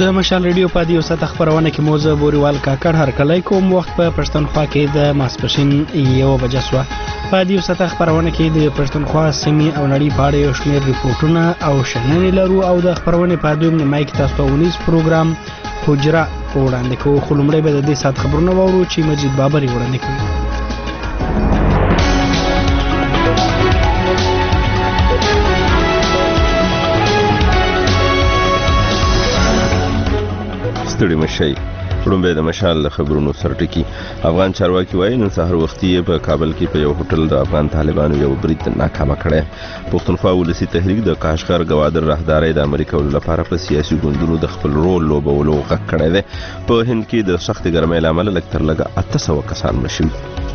د مشال ریډیو په دیو سات خبرونه کې موزه بوريوال کاکړ هر کله کوم وخت په پښتونخوا کې د ماسپښین 1 بجې سوا په دیو سات خبرونه کې د پښتونخوا سیمې او نړۍ په اړه یو شمېر ریپورتونه او شننې لرو او د خبرونه په دویم نیمه کې تاسو ته ونیس پروګرام حجره وړاندې کوو. خو لومړی به د دې سات خبرونه وورو چې مجید بابر وړاندې کوي. ستړي مشي ورومبه د مشال خبرونو سرټکی. افغان چارواکي وایي نن سهار وختي په کابل کې په یو هوټل د افغان طالبانو یو برید ناکامه کړی. پښتونخوا ولسی تحریک د کاشغر گوادر راهداري د امریکا لپاره په سیاسي ګوندونو د خپل رول لوبولو غږ کړی دی. په هند کې د سخت ګرمۍ لامل لکتر لګه 800 کسان مشي.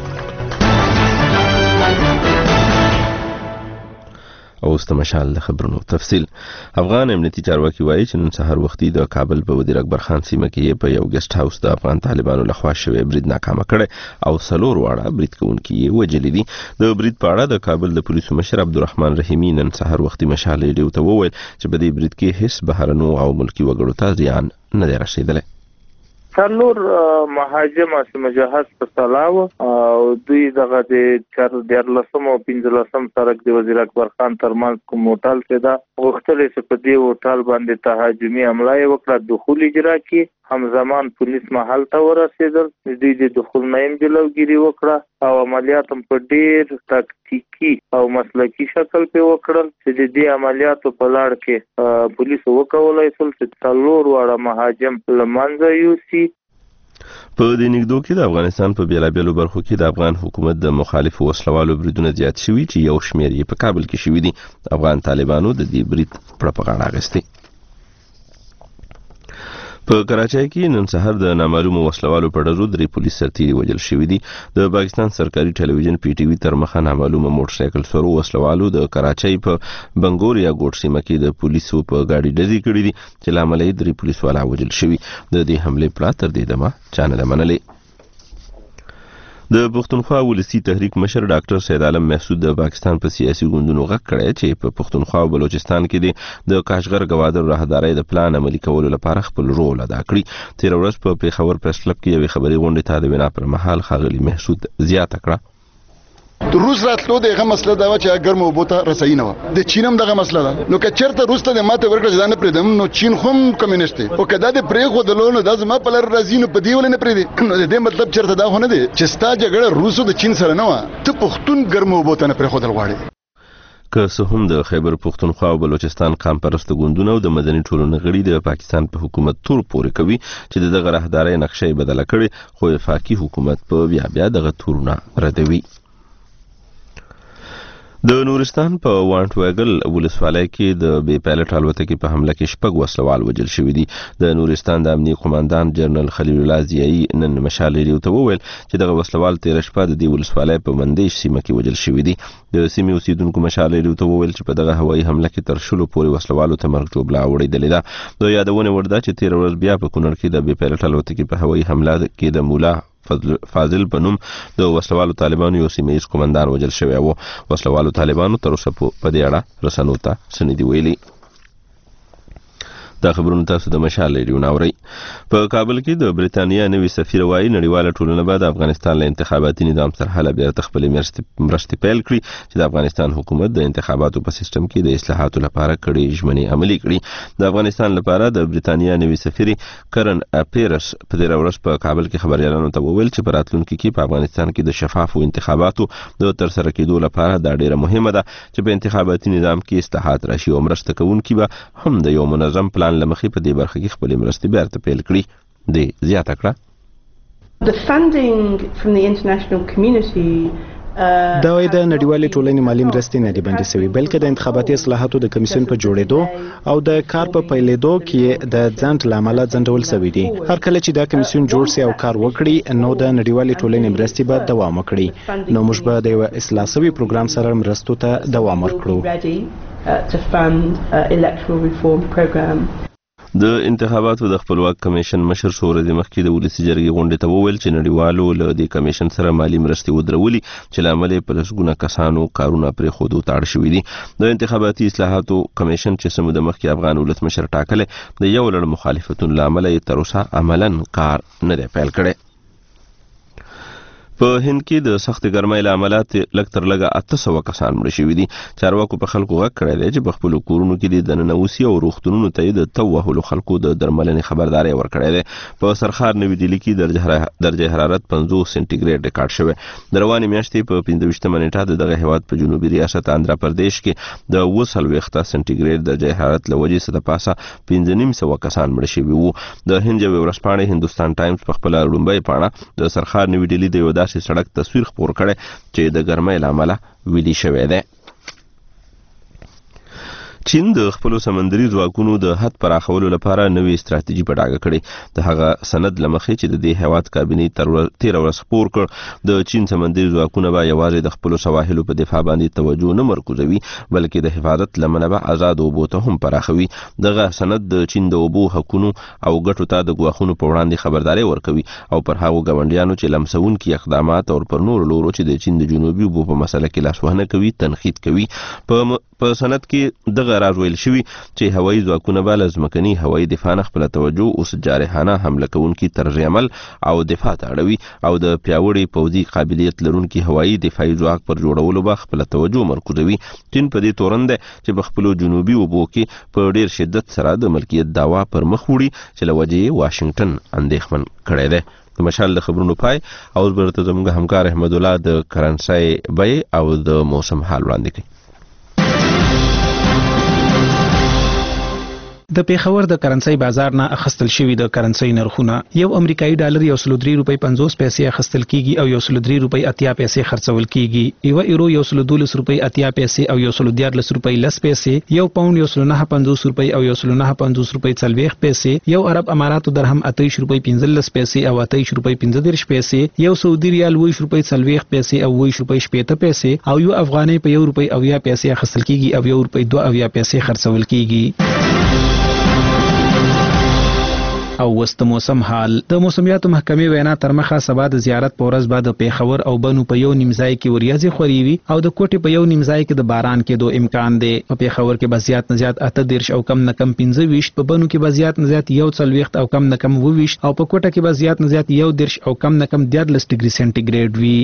او است مشال د خبرونو تفصیل. افغان امنیتي چارواکي وایي چې نن سهار وختي د کابل په وزیر اکبر خان سیمه کې په یو ګیسټ هاوس د افغان طالبانو لخوا شوی برید ناکامه کړي او څلور واړه برید کوونکي وژلي دي. د برید په اړه د کابل د پولیسو مشر عبدالرحمن رحیمی نن سهار وختي مشال ریډیو ته وویل چې په دې برید کې هیڅ بهرنو او ملکی وګړو ته زیان نه دی رسیدلی. څلور مهاجم اسمه جهاز په سلاو او دوی دغه د 14 او 15 سرک د وزیر اکبر خان ترمنځ کوم هوټل ته دا غوښتل چې په دې هوټل باندې تهاجمي حمله وکړه. دخول اجرا کی همزمان پولیس محل ته ورسېدل. دوی د دخول نیم جلوګیری وکړه او عملیات هم په ډیر تاکتیکی او مسلکی شکل په وکړل چې د دې عملیاتو په لړ کې پولیس وکولای شول چې څلور واړه مهاجم لمنځه یوسي. په دې نګدو کې د افغانستان په بیلابیلو برخو کې د افغان حکومت د مخالفو وسلوالو بریدونه زیات شوي چې یو شمېر یې په کابل کې شوي دي. افغان طالبانو د دې برید پروپاګاندا اخیستې. په کراچۍ کې نن سهار د نامعلومو وسلوالو په ډزو 3 پولیس سرتیري وژل شوي دي. د پاکستان سرکاري ټلویزیون پی ټی وی تر مخه نامعلومه موټر سایکل سوارو وسلوالو د کراچۍ په بنګوریا ګوټ سیمه کې د پولیسو په گاډي ډزې کړې دي چې لامل یې 3 پولیس والا وژل شوي. د دې حمله پلا تر دې دمه چا نه منلې. د پښتونخوا ولسی تحریک مشر ډاکټر سید عالم محسود د پاکستان په سیاسي ګوندونو غږ کړی چې په پښتونخوا او بلوچستان کې د کاشغر گوادر راهداري د پلان عملي کولو لپاره خپل رول ادا کړی. تیر ورځ په پیښور پریس کلب کې یو خبري غونډه ته د وینا پر مهال خاغلی محسود زیاته کړه. روس راتلو دغه مسله دا چې ګرمو بوته رسای نه و د چینم دغه مسله ده. نو که چرته روس ته ماته ورکړه ځان پرېدم نو چین هم کمیونست دی او کدا د پرې خو د لونه د زما په لر رازینو په دیول نه پرې نو د دې مطلب چرته دا هونه دی چې ستا جګړه روسو د چین سره نه و ته پښتون ګرمو بوته نه پرې خو دل غواړي. که څه هم د خیبر پښتونخوا او بلوچستان قام پرست ګوندونه او د مدني ټولنې غړي د پاکستان په حکومت تور پورې کوي چې دغه راهداري نقشې بدله کړي خو وفاقي حکومت په بیا دغه تورونه ردوي. د نورستان په وانټ وګل ولسوالۍ کې د بې پایلټ الوتکې په حمله کې 6 وسلوال وژل شوي دي. د نورستان د امنیه قوماندان جنرال خلیل الله زیایی نن مشال ریډیو ته وویل چې دغه وسلوال تیر شپه د دې ولسوالۍ په مندیش سیمه کې وژل شوي دي. د سیمې اوسیدونکو مشال ریډیو ته وویل چې په دغه هوایي حمله کې تر 10 پورې وسلوالو ته مرګ جوړه وړېدلې ده. د یادونه ورده چې تیر ورځ بیا په کونړ کې د بې پایلټ الوتکې په هوایي حمله کې د مولا فاضل بنوم د وسلوالو طالبانو یو سیمه‌ایز قومندان وژل شوی و. وسلوالو طالبانو تر اوسه په دې اړه رسنیو ته سندې ویلي. دا خبرونه تاسو د مشال ریډیو ناوري. په کابل کې د بریتانیا نوي سفیر وایي نړیواله ټولنه به د افغانستان له انتخاباتي نظام سره حل بیا خپل مرستې پیل کړي چې د افغانستان حکومت د انتخاباتو په سیستم کې د اصلاحاتو لپاره کړي ژمنې عملي کړي. د افغانستان لپاره د بریتانیا نوي سفیر کرن اپیرس په دې ورځ په کابل کې خبريالانو ته وویل چې په راتلونکي کې په افغانستان کې د شفافو انتخاباتو د ترسره کېدو لپاره دا ډیره مهمه ده چې په انتخاباتي نظام کې اصلاحات راشي او مرسته کوونکي به هم د یو منظم پلان لمخې په دې برخه کې خپل مرستې بیرته پیل کړي. د زیاته کړه The funding from the international community دا وایي د نړیوالې ټولنې مالي مرستې نه دي بندي شوي بلکې د انتخاباتي اصلاحاتو د کمیسیون په جوړېدو او د کار په پیلېدو کې د ځنډ له امله ځنډول شوي دي. هر کله چې دا کمیسیون جوړ شي او کار وکړي نو د نړیوالې ټولنې مرستې به دوام وکړي. نو موږ به د یو اصلاح شوي پروګرام سره مرستو ته دوام ورکړو. د انتخاباتو د خپلواک کمیشن مشر څو ورځې مخکې د ولسي جرګې غونډې ته وویل چې نړیوالو له دې کمیشن سره مالي مرستې ودرولي چې له امله په لسګونه کسانو کارونه پرېښودو ته اړ شوي دي. د انتخاباتي اصلاحاتو کمیشن چې څه موده مخکې افغان ولسمشر ټاکلی د یو لړ مخالفتونو له امله یې تر اوسه عملاً کار نه دی پیل کړی. په هند کې د سخت ګرمۍ له امله لږ تر لږه 800 کسان مړه شوي دي. چارواکو په خلکو غږ کړی دی چې په خپلو کورونو کې د دننه اوسي او روغتونونو ته یې د تو وهلو خلکو د درملنې خبرداری ورکړی دی. په سرخار نوي ډیلي کې درجه حرارت 50 سنټیګریډ ریکارډ شوی. د روانې میاشتې په 25 نیټه دغه هیواد په جنوبي ریاست آندرا پردیش کې د 40 سنټیګریډ درجه حرارت له وجې څخه د پاسه 1500 کسان مړه شوي وو. د هند یوې ورځپاڼې هندوستان ټایمز په خپله لومړۍ پاڼه د سرخار نوي ډیلي د یو سړک تصویر خپور کړی چې د ګرمۍ له امله ویلي شوی دی. چین د خپلو سمندري ځواکونو د حد پراخولو لپاره نوې استراتیژي په ډاګه کړې. د هغه سند له مخې چې د دې هیواد کابینې 13 ورځ خپور کړ، د چین سمندري ځواکونه به یوازې د خپلو سواحلو په دفاع باندې توجه نه مرکوزوي بلکې د حفاظت لمنه به آزاد اوبو ته هم پراخوي. دغه سند د چین د اوبو حقونو او ګټو ته د ګواښونو په وړاندې خبرداری ورکوي او پر هغو ګاونډیانو چې لمسونکي اقدامات او پر نورو لورو چې د چین د جنوبي اوبو په مسله کې لاسوهنه کوي تنقید کوي. په سند کې دغه راز ویل شوي چې هوایي ځواکونه به له ځمکني هوایي دفاع نه خپله توجه اوس جارحانه حمله کوونکي طرز عمل او دفاع ته اړوي او د پیاوړي پوځي قابلیت لرونکي هوایي دفاعي ځواک پر جوړولو به خپله توجه مرکوزوي. چین په دې تورن دی چې په خپلو جنوبي اوبو کې په ډیر شدت سره د ملکیت دعوا پر مخ وړي چې له وجې یې واشنګټن اندېښمن کړی دی. د مشال د خبرونو پای او برته زموږ همکار احمد الله د کرنسۍ بیې او د موسم حال وړاندې کوي. د پیښور د کرنسۍ بازار نه اخستل شوی د کرنسۍ نرخونه یو امریکایي ډالر 103 روپۍ 50 پیسې اخستل کیږي او 103 روپۍ 80 پیسې خرڅول کیږي. یو یورو 112 روپۍ 80 پیسې او 114 روپۍ 10 پیسې، یو پاوند 109.50 روپۍ او 109.50 روپۍ 40 پیسې، یو عرب اماراتو درهم 28 روپۍ 15 پیسې او 28 روپۍ 15 پیسې، یو سعودي ریال 20 روپۍ 40 پیسې او 20 روپۍ 70 پیسې او یو افغانۍ په 1 روپۍ 80 پیسې اخستل کیږي او 1 روپۍ 2 پیسې خرڅول کیږي. او وست موسم حال. د موسمیاتو محکمې وینا تر مخه سبا د زیارت په ورځ بعد پیښور او بنو په یو نیمځای کې وریځې خوريوي او د کوټې په یو نیمځای کې د باران کېدو امکان دی. په پیښور کې به زیات نه زیات 18 او کم نه کم 25، په بنو کې به زیات نه زیات 41 او کم نه کم 22 او په کوټه کې به زیات نه زیات 11 او کم نه کم 13 ډیګري سنټیګریډ وي.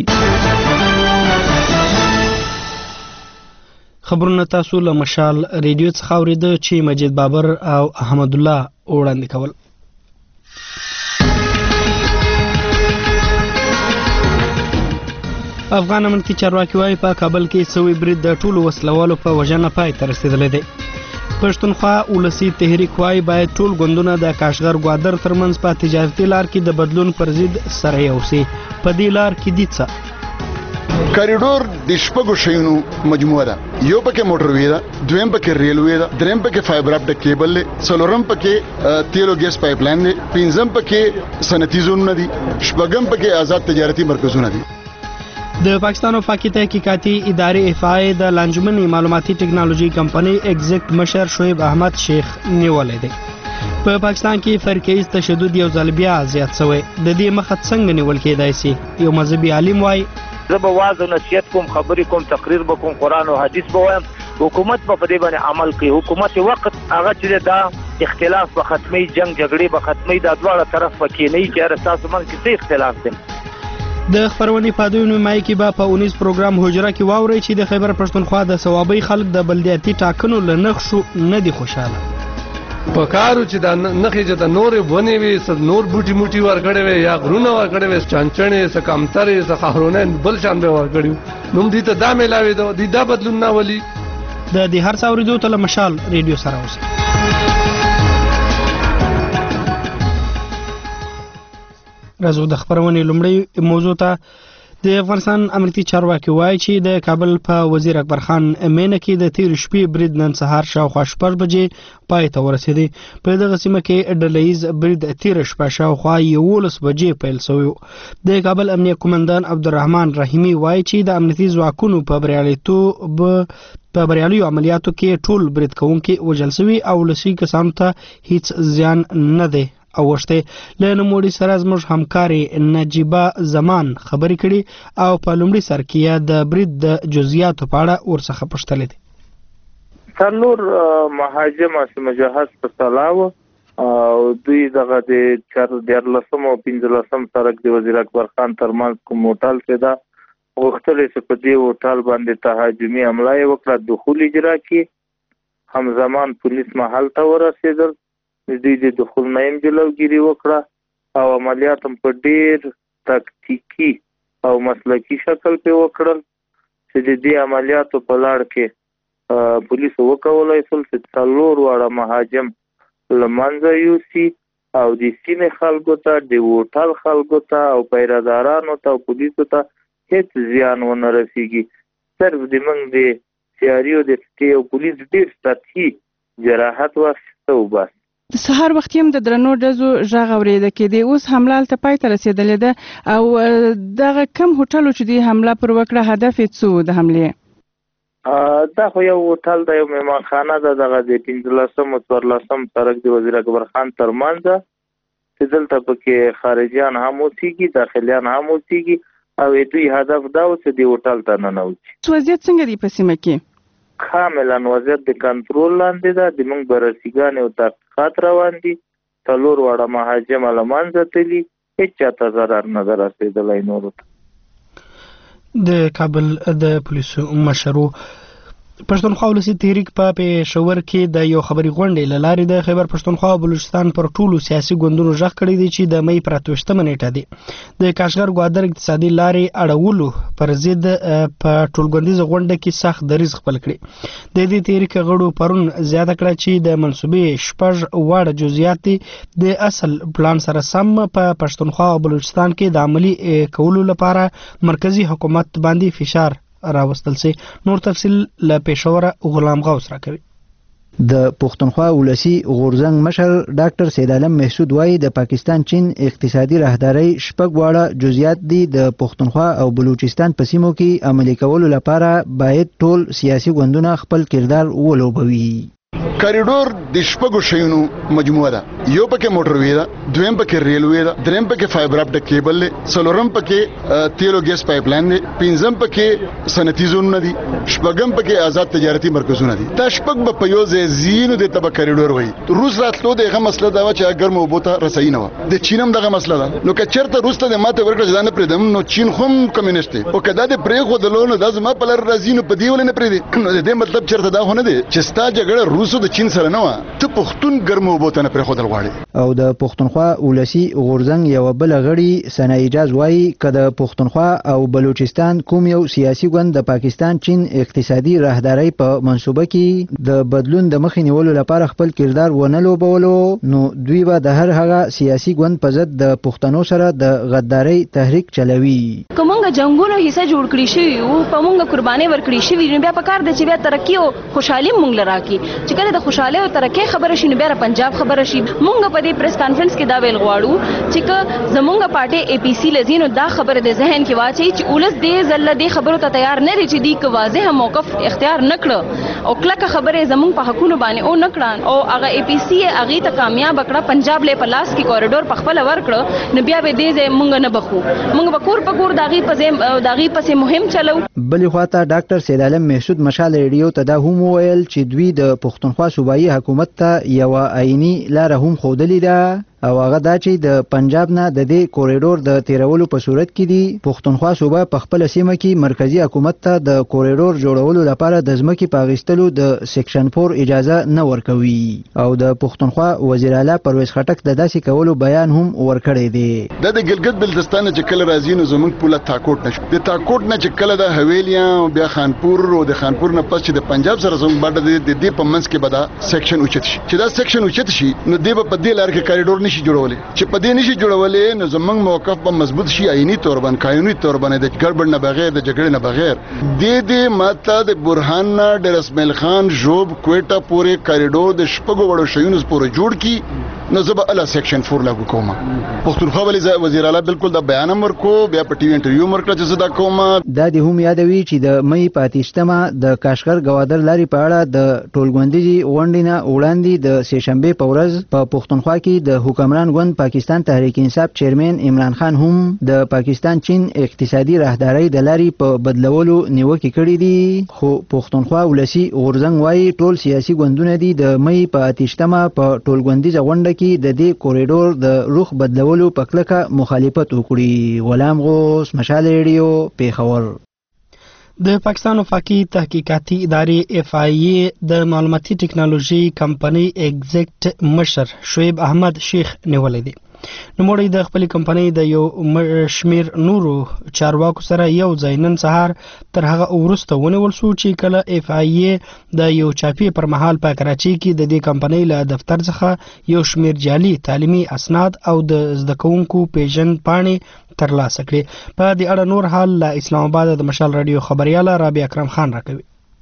خبرونه تاسو له مشال ریډیو څخه اوریده چې مجید بابر او احمد الله وړاندې کول. افغان امنیتي چارواکي وايي په کابل کې سوي برید د ټولو وسلوالو په وژنه پای ته رسیدلی دی. پښتونخوا ولسي تحریک وايي باید ټول ګوندونه د کاشغر ګوادر ترمنځ په تجارتي لار کې د بدلون پر ضد سره یو سي. په دې لار کې دي څه کاریډور د شپږو شیونو مجموعه ده. یو پکې موټروي ده، دویم پکې ریلوي ده، دریم پکې فایبر اپټیک کیبل دی، څلورم پکې تیل او ګیس پایپ لاین دی، پنځم پکې صنعتي زونونه دي، شپږم پکې آزاد تجارتي مرکزونه دي. د پاکستان وفاقي تحقیقاتي ادارې افای د لانجمنی معلوماتي ټکنالوژي کمپنۍ ایگزیکټ مشر شعیب احمد شیخ نیولې دی. په پاکستان کې فرقیز تشدد یو ځل بیا زیات شوی. د دې مخه څنګه نیول کېدای شي؟ یو مذهبي عالم وايي زه به واعظ او نصیحت کوم، خبرې کوم، تقریر به کوم، قرآن او حدیث به وایم، حکومت به په دې باندې عمل کوي. حکومت وخت هغه چې دا اختلاف به ختمي، جنگ جګړې به ختمي، دا دواړه طرف پکې نه چې ارستاسو من کې څه اختلاف دی. د خبرونې پادوی نمای کې به په 19 پروګرام حجره کې واوري چې د خیبر پښتونخوا د ثوابي خلک د بلدیاتي ټاکنو له نقشو نه دي خوشاله. په کارو چې د نخې چې د نورې ونې وي، څه نور بوټي موټي ورکړی وي یا غرونه ورکړی وي، چانچڼې، څه کمترې، څه خاورونه بل شان به ورکړي وو. نوم دې ته دا میلاوي دی، دا بدلون نه ولي. د دې هر څه اورېدو ته له مشال ریډیو سره اوسئ. راځو د خبرونې لومړی موضوع ته. د افغانستان امنیتي چارواکي وایي چې د کابل په وزیر اکبر خان مینه کې د تیر شپې برید نن سهار شاوخوا 6 بجې پای ته ورسېدی. په دغه سیمه کې ډلهیز برید تیر شپه شاوخوا 11 بجې پیل شوی. د کابل امنیه قومندان عبدالرحمن رحیمي وایي چې د امنیتي ځواکونو په بریالیتوب په بریالیو عملیاتو کې ټول برید کوونکي وژل شوي او لسي کسانو ته هیڅ زیان نه دی اوښتی. له نوموړي سره زموږ همکارې نجیبه زمان خبرې کړي او په لومړي سر کې د برید د جزئیاتو په اړه ورڅخه پوښتلې دي. څلور مهاجم مجهز په سلاو او دوی دغه د 14 او 15 سړک د وزیر اکبر خان ترمنځ کوم هوټل ته دا غوښتل چې په دې هوټل باندې تهاجمي حمله وکړه دخول اجرا کړي. همزمان پولیس محل ته ورسېدل، دوی د دخول نه جلوګیری وکړه او عملیات هم په ډېر تاکتیکي او مسلکي شکل په وکړل چې د دې عملیاتو په لړ کې پولیس وکولای شول چې څلور واړه مهاجم لمنځه یوسي او د سیمې خلکو ته د هوټل خلکو ته او پیرهدارانو ته او پولیسو ته هیڅ زیان ونه رسیږي. صرف د موږ د سیاریو د ټکي او پولیس ډېر سطحي جراحت واخیسته و بس. د سهار وخت هم د درنو ډزو غږ اورېده کېدی، اوس حمله هلته پای ته رسېدلې ده او دغه کم هوټلو چې دوی حمله پر وکړه هدف یې څه و د حملې؟ دا خو یو هوټل د یو مهمانخانه ده دغه د 15 او 14 سړک د وزیر اکبر خان ترمنځ ده چې دلته پکې خارجيان هم اوسېږي داخليان هم اوسېږي او دوی هدف دا و چې د هوټل ته ننوځي. وضعیت څنګه دی په سیمه کې؟ کاملا وضعیت د کنټرول لاندې ده. د موږ بررسیګانې او تحقیقات روان دي. څلور واړه مهاجم له منځه تللي، هېڅ چاته ضرر نه ده رسېدلی نورو ته. د کابل د پولیسو مشرو پښتونخوا ولسي تحریک په پېښور کې د یو خبري غونډې له لارې د خیبر پښتونخوا او بلوچستان پر ټولو سیاسي ګوندونو غږ کړی دی چې د مې پر 28 نیټه دی د کاشغر ګوادر اقتصادي لارې اړولو پر ضد په ټولګوندیزه غونډه کې سخت دریځ خپل کړی. د دې تحریک غړو پرون زیاته کړه چې د منسوبې شپږ واړه جزئیات د اصل پلان سره سم په پښتونخوا او بلوچستان کې د عملی کولو لپاره مرکزی حکومت باندې فشار راوستل سي. نور تفصیل له پېښور غلام غوث راکوي. د پښتونخوا ولسی غورزنګ مشر ډاکټر سید عالم محسود وايي د پاکستان چین اقتصادي راهداري شپږ واړه جزئیات دي د پښتونخوا او بلوچستان په سیمو کې عملي کولو لپاره باید ټول سیاسي ګوندونه خپل کردار ولوبوي. کریډور د شپږو شیونو مجموعه ده. یو پکې موټروي ده، دویم پکې ریلوي ده، دریم پکې فایبر اپټیک کیبل ده، څلورم پکې تیل او ګیس پایپ لاین ده، پنځم پکې صنعتي زونونه دي، شپږم پکې آزاد تجارتي مرکزونه دي. دا شپږ په یو ځای زینو د تبع کریډور وایي. روس راتلو دغه مسله دا چې ګرم او بوته رسۍ نه و. د چینم دغه مسله ده. نو که چیرته روس ته ماته ورکړه ځان پرېدم نو چین هم کمیونست دی او کدا د پرې خو دلونه د زما په لار راځي نو په دی ول نه پرې نو د دې مطلب چیرته دا هونه دی چې ستا جګړه روسو د چین سره نه و، ته پښتون ګرم او بوته نه پرې خو دل غواړي. او د پښتونخوا ولسی غورزنګ یو بل غړي سنا اجاز وایي کده پښتونخوا او بلوچستان کوم یو سیاسي ګوند د پاکستان چین اقتصادي راهداري په منسوبه کې د بدلون د مخې نیولو لپاره خپل کردار ونه لوبولو نو دوی به د هر هغه سیاسي ګوند په ضد د پښتنو سره د غداري تحریک چلوي. کومه جنگونو حصہ جوړ کړی شي او په مونږه قرباني ورکړي شي نو بیا په کار د چې بیا ترقی او خوشحالي مونږ لراکي چې کله د خوشحالي او ترقی خبره شي نو بیا پنجاب خبره شي. مونږ په دې پریس کانفرنس کې دا ویل غواړو چې زمونږ پارټي اي پي سي لذینو دا خبره د ذهن کې واچي چې اولس دې زله دې خبرو ته تیار نه دي چې دی کو واضح موقف اختیار نکړه او کله خبره زمونږ په حقونو باندې او نکړه او هغه اي پي سي هغه ته کامیاب کړه پنجاب له پلاس کې کوریډور په خپل ورکړه نو بیا به دې مونږ نه بخو مونږ به کور په کور داغي پسې مهم چلو. بلې خواته ډاکټر سید عالم محسود مشال ریډیو ته دا هم ویل چې دوی د پښتونخوا صوبایي حکومت ته یو آئینی لار هم خودلې ده او هغه دا چې د پنجاب نه د دې کوریډور د تیرولو په صورت کې دی پښتونخوا صوبه په خپل سیمه کې مرکزی حکومت ته د کوریډور جوړولو لپاره د ځمکې په اخیستلو د سیکشن 4 اجازه نه ورکوي او د پښتونخوا وزیر اعلی پرویز خټک د داسې کولو بیان هم ورکړی دی. د ګلګت بلتستان چې کله راځي نو زمونږ پوله تاکوټ نشو د تاکوټ نه چې کله د حویلیاں بیا خانپور او د خانپور نه پس چې د پنجاب سره زموږ باندې د دې په منځ کې به دا سیکشن اوچت شي چې دا سیکشن اوچت شي نو دی په دې لار کې کوریډور نشي جوړولې چې په دې نشي جوړولې نو زمونږ موقف به مضبوط شي آئینی تور باندې قانوني تور باندې د ګډوډ نه بغیر د جګړې نه بغیر دې ماته د برهان ډیر اسماعیل خان جوب کوټه پورې کوریډور د شپږو وړو شیونو پورې جوړ کی نو زه به اله سیکشن 4 لاګو کوم. پښتونخوا ولې وزیر اعلی بالکل د بیان ورکو بیا په ټي وي انټرویو ورکړه چې زه دا کوم. دا د هم یادوي چې د مې په 28مه د کاشغر گوادر لارې په اړه د ټولګوندیزي غونډې نه وړاندې د سهشنبه په ورځ په پښتونخوا کې د حکمران ګوند پاکستان تحریک انصاف چیرمن عمران خان هم د پاکستان چین اقتصادي راهداري د لارې په بدلولو نیوکه کړې دي. خو پښتونخوا ولسی غورزنګ وايي ټول سیاسي ګوندونه دي د مې په 28مه په ټولګوندیزه غونډه کې د دې کوریډور د رخ بدلولو په کلکه مخالفت وکړي. غلام غوث مشال ریډیو پیښور. د پاکستان وفاقي تحقیقاتي ادارې FIA د معلوماتي ټکنالوژي کمپنۍ ایگزیکټ مشر شعیب احمد شیخ نیولې دي. نوموړی د خپل کمپنۍ د یو شمیر نورو چارواکو سره یو ځای نن سهار تر هغه وروسته ونیول شو چې کله FIA د یو چاپی پر مهال په کراچۍ کې د دې کمپنۍ له دفتر څخه یو شمیر جعلي تعلیمي اسناد او د زده کوونکو پیژند پاڼې ترلاسه کړې. په دې اړه نور حال له اسلام آباد د مشال رادیو خبرياله رابعه اکرم خان راکوي.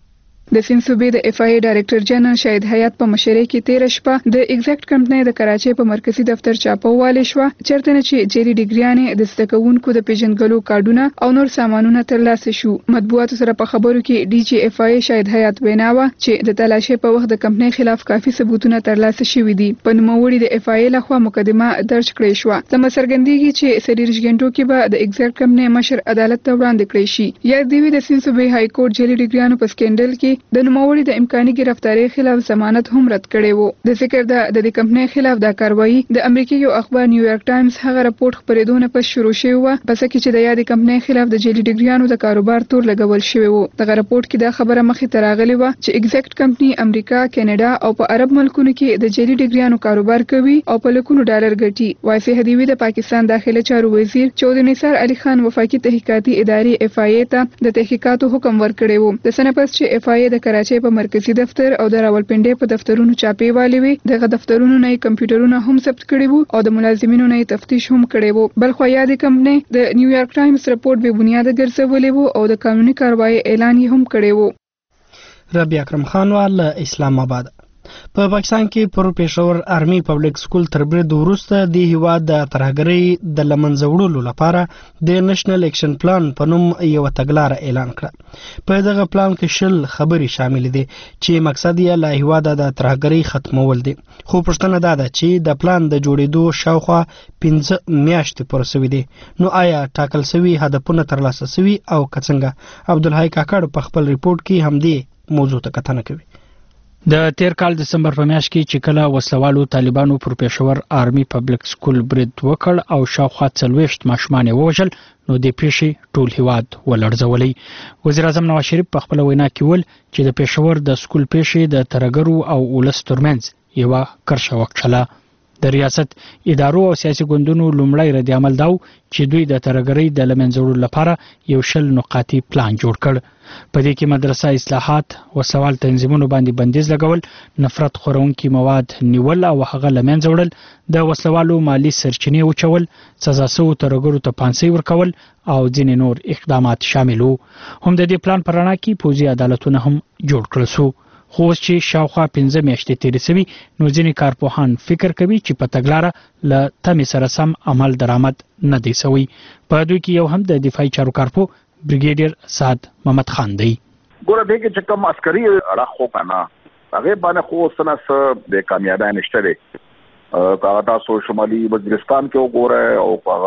د سیند صوبې د FIA ډایریکټر جنرال شاهد حیات په مشرۍ کې 13 شپه د ایگزیکټ کمپنۍ د کراچۍ په مرکزی دفتر چاپوواله شو چرته چې جری ډیګریانې د زده کوونکو د پیژنګلو کارډونه او نور سامانونه ترلاسه شو. مطبوعاتو سره په خبرو کې DG FIA شاهد حیات ویناوه چې د تلاشۍ په وخت د کمپنۍ خلاف کافي ثبوتونه ترلاسه شوي دي. په نوموړي د FIA لخوا مقدمه درج کړې شو. سم څرګندېږي چې سریرج غنټو کې به د ایگزیکټ کمپنۍ مشر عدالت ته وړاندې کړی شي. یا دی د سیند صوبې های کورټ جری ډیګریانو په سکندل کې د نوموړي د امکاني گرفتاری خلاف ضمانت هم رد کړی وو. د ذکر د دې کمپنۍ خلاف د کاروایی د امریکای یو اخبار نیویارک ټایمز هغه راپورټ خبرېدونه پس شروع شوی و پس چې د یادې کمپنۍ خلاف د جعلي ډیګریانو د کاروبار تور لګول شوی وو. دغه راپورټ کې دا خبره مخې ته راغلی و چې ایگزیکټ کمپنۍ امریکا، کینیډا او په عرب ملکونو کې د جعلي ډیګریانو کاروبار کوي او په لکونو ډالر ګټي. وایسي هدیوی د پاکستان داخله چارو وزیر چودھری نثار علي خان وفاقي تحقیقاتي ادارې FIA ته د تحقیقاتو حکم ورکړی وو. د سنه پس چې FIA د کراچۍ په مرکزی دفتر او د راولپنډۍ په دفترونو چاپی والي وي دغه دفترونو نه کمپیوټرونه هم ثبت کړي وو او د ملازمینو نه تفتیش هم کړي وو. بل خو یادې کمپنۍ د نیویارک ټایمز راپورټ به بنیاد ګرځولې وو او د قانوني کاروایی اعلان هم کړي وو. ربيع اکرم خان ول اسلام آباد. په پاکستان کې پر پېښور آرمي پبلک سکول تر برید وروسته د هیواد د ترهګرۍ د لمنځه وړلو لپاره د نېشنل اکشن پلان په نوم یو تګلاره اعلان کړه. په دغه پلان کې 10 خبرې شامل دي چې مقصد یې له هیواد د ترهګرۍ ختمول دي. خو پښتنه دا ده چې د پلان د جوړېدو شاوخوا 15 میاشتې پوره شوې دي. نو آیا ټاکل شوي هدفونه ترلاسه شوي او څنګه؟ عبدالحی کاکړ په خپل ریپورت کې هم دې موضوع ته کتنه کوي. د تیر کال دسمبر په میاشت کې چې کله وسلوالو طالبانو پر پېښور آرمي پبلک سکول برید وکړ او شاوخوا 40 ماشومان ووژل نو د پیښې ټول هیواد ولړزولې. وزیر اعظم نواز شریف په خپل وینا کې ویل چې د پېښور د سکول پیښې د ترهګرو او ولس ترمنځ یو کرښه وکړه. د ریاست ادارو او سیاسي ګوندونو لومړی رد عمل داو چې دوی د ترهګرۍ د لمنځه وړلو لپاره یو 10 نقاطي پلان جوړ کړ. په دې کې مدرسه اصلاحات، وسوال تنظیمونو باندې بندیز لګول، نفرت خورونکي مواد نیول او هغه لمنځه وړل، د وسلوالو مالی سرچینې وچول، سزا سو ترهګرو ته پانسي ورکول او ځینې نور اقدامات شامل وو. هم د دې پلان پرانا کې پوځي عدالتونه هم جوړ کړل شو. خو چې شاوخوا 15 میاشتې تیرې شوي نو ځینې کارپوهان فکر کوي چې په تګلاره له تمې سره سم عمل درآمد نه دی شوی. په دوی کې یو هم د دفاعي چارو کارپو بریګیډیر سعد محمد خان دی. ګوره دغه چې کوم عسکري اړه خو کنه هغه باندې خو سنس د کامیابی نشته دی. هغه تاسو شمالي وزیرستان کې وګوره او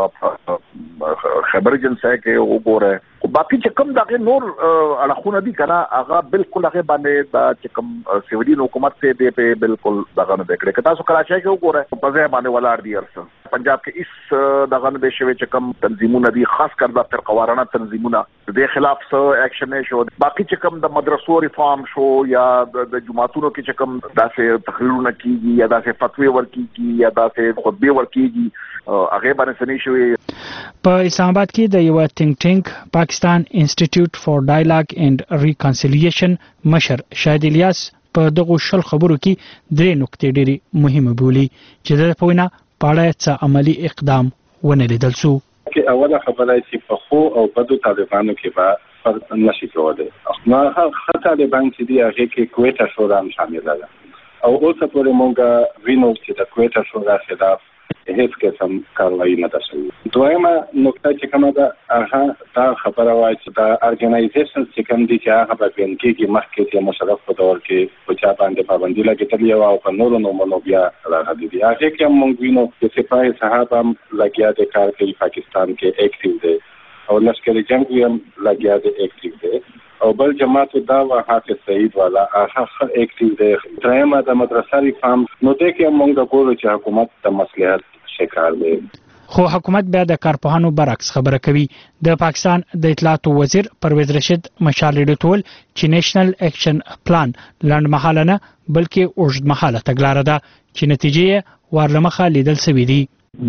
هغه خبر جنسه کې وګوره. خو باقي چې کوم دغه نور اړخونه دي کنه هغه بالکل هغه باندې د چې کوم سیویلین حکومت ته دی په بالکل دغه نه وکړي. که تاسو کراچۍ کې وګوره په ځای باندې ولار دي ارسه پنجاب کې اس دغه نه شوی چې کوم تنظیمونه دي خاص کر د فرقوارانه تنظیمونه د خلاف څه اکشن شو. باقي چې کوم د مدرسو ریفارم شو یا د جماعتونو کې چې کوم داسې تقریرونه کیږي یا داسې فتوی ورکیږي یا داسې خطبه ورکیږي هغه باندې سنې شوی. په اسلام آباد کې د یو ټینک ټینک پاکستان انسټیټیوټ فار ډایلاګ اینڈ ریکانسیلیشن مشر شاهد الیاس په دغه شل خبرو کې 3 نقطې ډېری مهمه بولي چې د پوینه پاړه څه عملی اقدام ونه لیدل شو. کې اوله خبره چې په خو او بدو طالبانو کې به فرق نشي کولای. نه هغه طالبان چې دی هغه کې کویټه شورا هم شامل ده او اوسه پورې مونږ وینو چې د کویټه شورا خلاف هیڅ قسم کاروایی نه ده شوې. دویمه نقطه چې کومه ده هغه دا خبره وایي چې دا ارګنایزیشنز چې کوم دي چې هغه به بیان کېږي مخکې چې مشرف په دور کې په چا باندې پابندي لګېدلې وه او په نورو نومونو بیا راغلي دي. هغې کې هم مونږ وینو چې سپاه صاحب هم لګیا دی کار کوي پاکستان کې ایکټیو دی او لشکر جنگ هم لګیا دی ایکټیو دی او بل جماعت دا و حافظ سعید والا هغه ایکټیو دی. درېیمه د مدرسه ریفارم نو دې کې مونږ ګورو چې حکومت د مصلحت شکار دی. خو حکومت بیا د کارپوهانو برعکس خبره کوي. د پاکستان د اطلاعاتو وزیر پرویز رشید مشال ډټول چې نېشنل اکشن پلان لنډ مهاله نه بلکې اوږد مهاله تګلاره ده چې نتیجې ورلمخه لیدل شوې دي.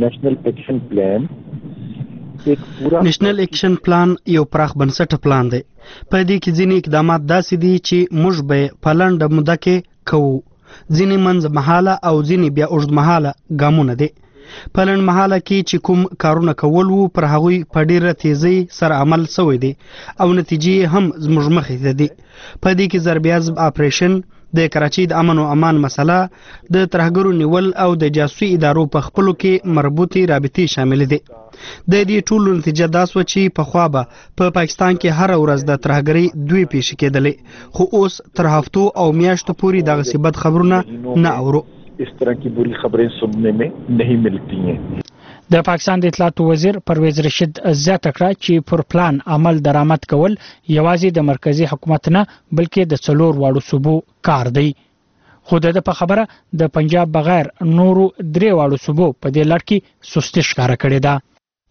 نېشنل اکشن پلان یو پراخ بنسټه پلان دی. په دې کې ځینې اقدامات داسې دي چې موږ به په لنډه موده کې کوو، ځینې منځ مهاله او ځینې بیا اوږد مهاله ګامونه دي. په لنډ مهاله کې چې کوم کارونه کول وو پر هغوی په ډیره تیزی سره عمل شوی دی او نتیجې هم زموږ مخې ته دي. په دې کې ضربیازب اپریشن، د کراچۍ د امن او امان مسله، د ترهګرو نیول او د جاسوسي ادارو په خپلو کې مربوطې رابطې شامل دي. د دې ټولو نتیجه دا سوه چې پخوا به په پاکستان کې هره ورځ د ترهګرۍ 2 پیښې کېدلې، خو اوس تر هفتو او میاشتو پورې دغسې بد خبرونه نه اورو. اس طرح کی بری خبریں سننے میں نہیں ملتی ہیں. د پاکستان د اطلاعاتو وزیر پرویز رشید زیاته کړه چې پر پلان عمل درآمد کول یوازې د مرکزی حکومت نه بلکې د 4 واړو صوبو کار دی. خو د په خبره د پنجاب بغیر نورو 3 واړو صوبو په دې لړ کې سستی ښکاره کړې ده.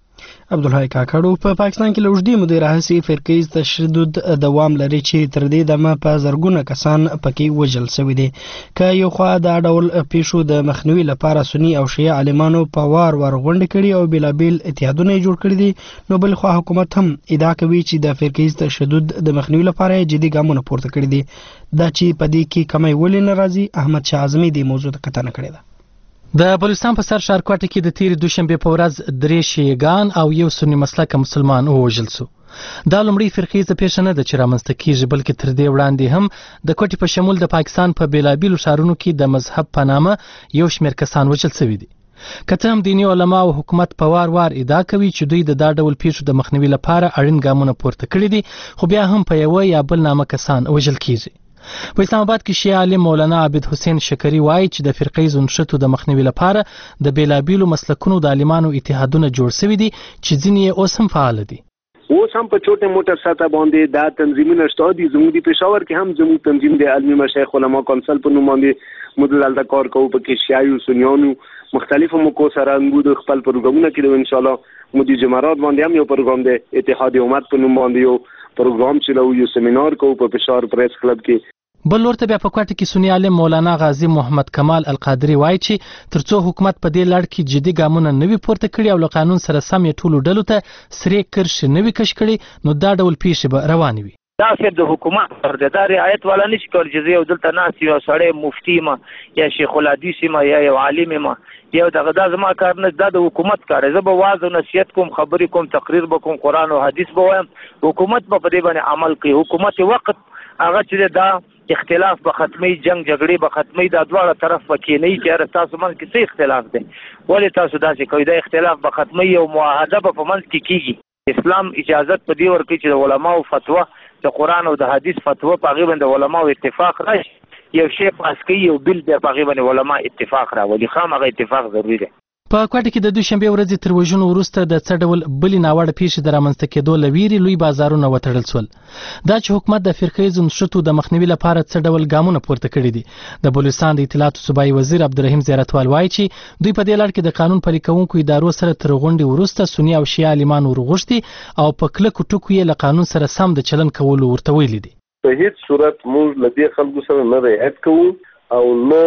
عبدالحی کاکړو په پاکستان کې له اوږدې مودې راهیسې فرقیز تشدد دوام لري چې تر دې دمه په زرګونه کسان پکې وژل شوي دي. که یو خوا دا ډول پیښو د مخنیوي لپاره سني او شیعه عالمانو په وار غونډې کړي او بېلابېل اتحادونه یې جوړ کړي دي، نو بل خوا حکومت هم ادعا کوي چې د فرقیز تشدد د مخنیوي لپاره جدي ګامونه پورته کړي دي. دا چې په دې کې کمی ولې نه راځي، احمد شاه اعظمي دې موضوع ته کتنه کړې ده. د بلوچستان په سر ښارکوټه کې د تیرې دوشنبې په ورځ 3 شیعهګان او یو سني مسلکه مسلمان ووژل شو. دا لومړی فرقیزه پیښه نه ده چې رامنځته کیږي، بلکې تر دې وړاندې هم د کوټې په شمول د پاکستان په بېلابېلو ښارونو کې د مذهب په نامه یو شمېر کسان وژل شوي دي. که څه هم دیني علما او حکومت په وار ادعا کوي چې دوی د دا ډول پیښو د مخنیوي لپاره اړین ګامونه پورته کړي دي، خو بیا هم په یوه یا بل نامه کسان وژل کیږي. په اسلام آباد کې شیعه عالم مولانا عابد حسین شکری وایي چې د فرقیزو نښتو د مخنیوي لپاره د بېلابېلو مسلکونو د عالمانو اتحادونه جوړ شوي دي چې ځینې یې اوس هم فعال دي. اوس هم په چوټه موټر سطح باندې دا تنظیمونه شته دي. زموږ د پېښور کې هم زموږ تنظیم د علمي مشایخ علما کونسل په نوم باندې موږ دلته کار کوو. پکې شیعه سنیانو مختلفو موکو سره موږ خپل پروګرامونه کړو. ان شاء الله موږ د جمعرات باندې هم یو پروګرام دی، اتحاد امت په نوم باندې یو پروګرام چلو، یو سیمینار کوو په پېښور پریس کلب کې. بل ورته بیا په کوټه کې سنی عالم مولانا غازی محمد کمال القادری وایي چې ترڅو حکومت په دې لړ کې جدي ګامونه نه وي پورته کړي او له قانون سره سم یې ټولو ډلو ته سرې کرښې نه وي کش کړي، نو دا ډول پیښې به روانې وي. دا صرف د حکومت پر د رعایت والا نشي کول چې یو دلته ناس یو سړی مفتی ما یا شیخ الحدیث ما یا یو عالم ما یو دغه د زما کار نه، دا د حکومت کار. زه به واعظ او نصیحت کوم، خبرې کوم، تقریر به کوم، قرآن او حدیث به وایم، حکومت به په دې باندې عمل کوي. حکومت وخت هغه چې دا اختلاف به ختمي، جنگ جګړې به ختمي، دا دواړه طرف به کېنی چې تاسو منځ کې څه اختلاف دی، ولې تاسو داسې کوئ؟ دا اختلاف به ختمي او معاهده به په منځ کې کېږي. اسلام اجازت په دې ورکوي چې د علماو فتوا، د قرآن او د حدیث فتوا په هغې باندې علماو اتفاق راشي، یو شی پاس کوي، یو بل بیا په هغې باندې علما اتفاق راولي. خامخا اتفاق ضروري دی. په کوټه کې د دوشنبې ورځې تر وژنو وروسته د څه ډول بلې ناوړه پیښې د رامنځته کېدو له ویرې لوی بازارونه وتړل شول. دا چې حکومت د فرقیزو نښتو د مخنیوي لپاره څه ډول ګامونه پورته کړي دي. د بلوچستان د اطلاعاتو صوبایي وزیر عبدالرحیم زیارتوال وایي چې دوی په دې لړ کې د قانون پلي کوونکو ادارو سره تر غونډې وروسته سني او شیعه عالمان ورغوښتي او په کلکو ټکو یې له قانون سره سم د چلن کولو ورته ویلي دي. په هیڅ صورت موږ له دې خلکو سره نه رعایت کوو او نه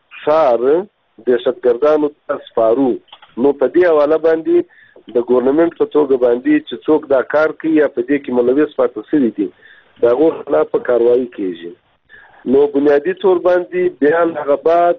ښار دهشتګردانو ته سپارو. نو په دې حواله باندې د ګورنمنت په توګه باندې چې څوک دا کار کوي یا په دې کې ملوث پاتې شوي دي، د هغو خلاف کاروایي کېږي. نو بنیادي طور باندې بیا هغه بعد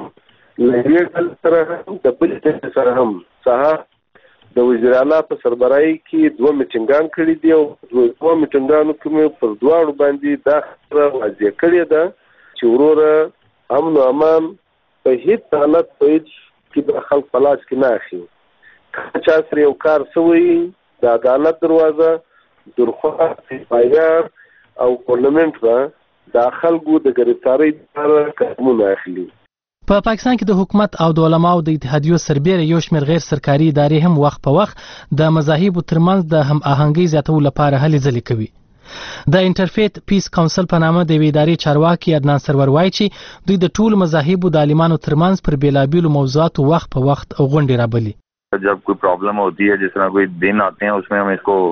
موږ له یوې ډلې سره هم د بلې ډلې سره هم سهار د وزیر اعلی په سربراهۍ کې 2 میټینګان کړي دي او 2 میټینګانو کې مې پر دواړو باندې دا خبره واضح کړې ده چې وروره امن او امان په هیڅ حالت په هیڅ کې د خلک په لاس کې نه اخلي. چا سره یو کار شوی د عدالت دروازه درخواست پایدار او پارلمنت د خلکو د ګرفتاری لپاره قدمونه اخلي. په پاکستان کې د حکومت او د علماو د اتحادیو سربېره یو شمېر غیر سرکاري ادارې هم وخت په وخت د مذاهبو ترمنځ د هم آهنګۍ زیاتولو لپاره هلې ځلې کوي. د انټرفیت پیس کونسل په نامه د یوې ادارې چارواکي عدنان سرور وایي چې دوی د ټولو مذاهبو د عالمانو ترمنځ پر بېلابېلو موضوعاتو وخت په وخت غونډې رابلي. जब कोई प्रॉब्लम होती है जिस तरह कोई दिन आते हैं उसमें हम इसको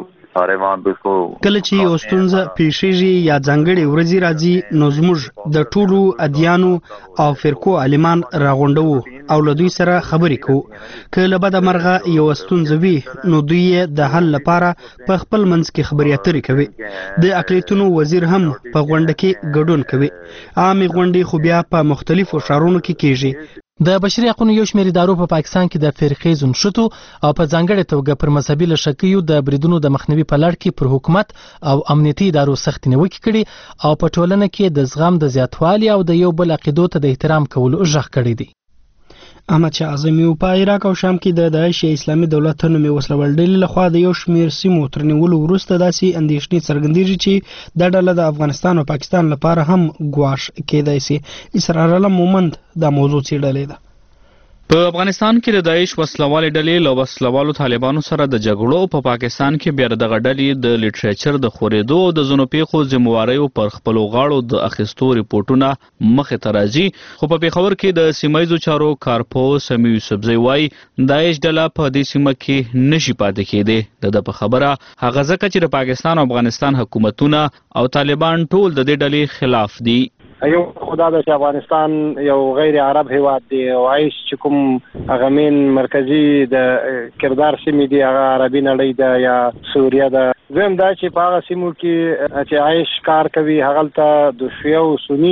کله چې یو ستونزه پیښیږي یا ځانګړې ورځې راځي نو زموږ د ټولو ادیانو او فرقو عالمان راغونډو او له دوی سره خبرې کوو. که له بده مرغه یو ستونزه وي نو دوی د حل لپاره په خپل منځ کې خبرې اترې کوي. د اقلیتونو وزیر هم په غونډه کې ګډون کوي. عامې غونډې خو بیا په مختلفو ښارونو کې کیږي. د بشري حقوقو یو شمېر ادارو په پاکستان کې د فرقې زونشتو او په ځانګړې توګه پر مذهبي لشکیو د بریدونو د مخنیوي په لړ کې پر حکومت او امنیتي ادارو سخت نیوکې کړي او په ټولنه کې د زغم د زیاتوالي او د یو بل عقیدو ته د احترام کولو غږ کړی دی. احمد شاه اعظمي په عراق او شام کې د داعش اسلامي دولت نومي وسلوال ډلې لخوا د یو شمېر سیمو تر نیولو وروسته داسې اندېښنې څرګندېږي چې دا ډله د افغانستان او پاکستان لپاره هم ګواښ کېدای شي. اسرار علم مومند دا موضوع څېړلې ده. په افغانستان کې د داعش وسلوالې ډلې له وسلوالو طالبانو سره د جګړو په پاکستان کې بیا دغه ډلې د لیټریچر د خورېدو او د ځینو پیښو ذمہواریو پر خپلو غاړو د اخیستو ریپورټونه مخې ته راځي. خو په پېښور کې د سیمایي چارو کارپوه سمیع یوسفزی وایي داعش ډله په دې سیمه کې نشي پاتې کېدی. د په خبره هغه ځکه چې د پاکستان او افغانستان حکومتونه او طالبان ټول د دې ډلې خلاف دي. یو خدا د افغانستان یو غیر عرب هیواد دی او عايش چې کوم هغه مين مرکزی د کردار سیمې دی هغه عربي نړۍ ده یا سوریه ده. زم دا چې په هغه سیمو کې چې عايش کار کوي هغه ته د شیعه او سنی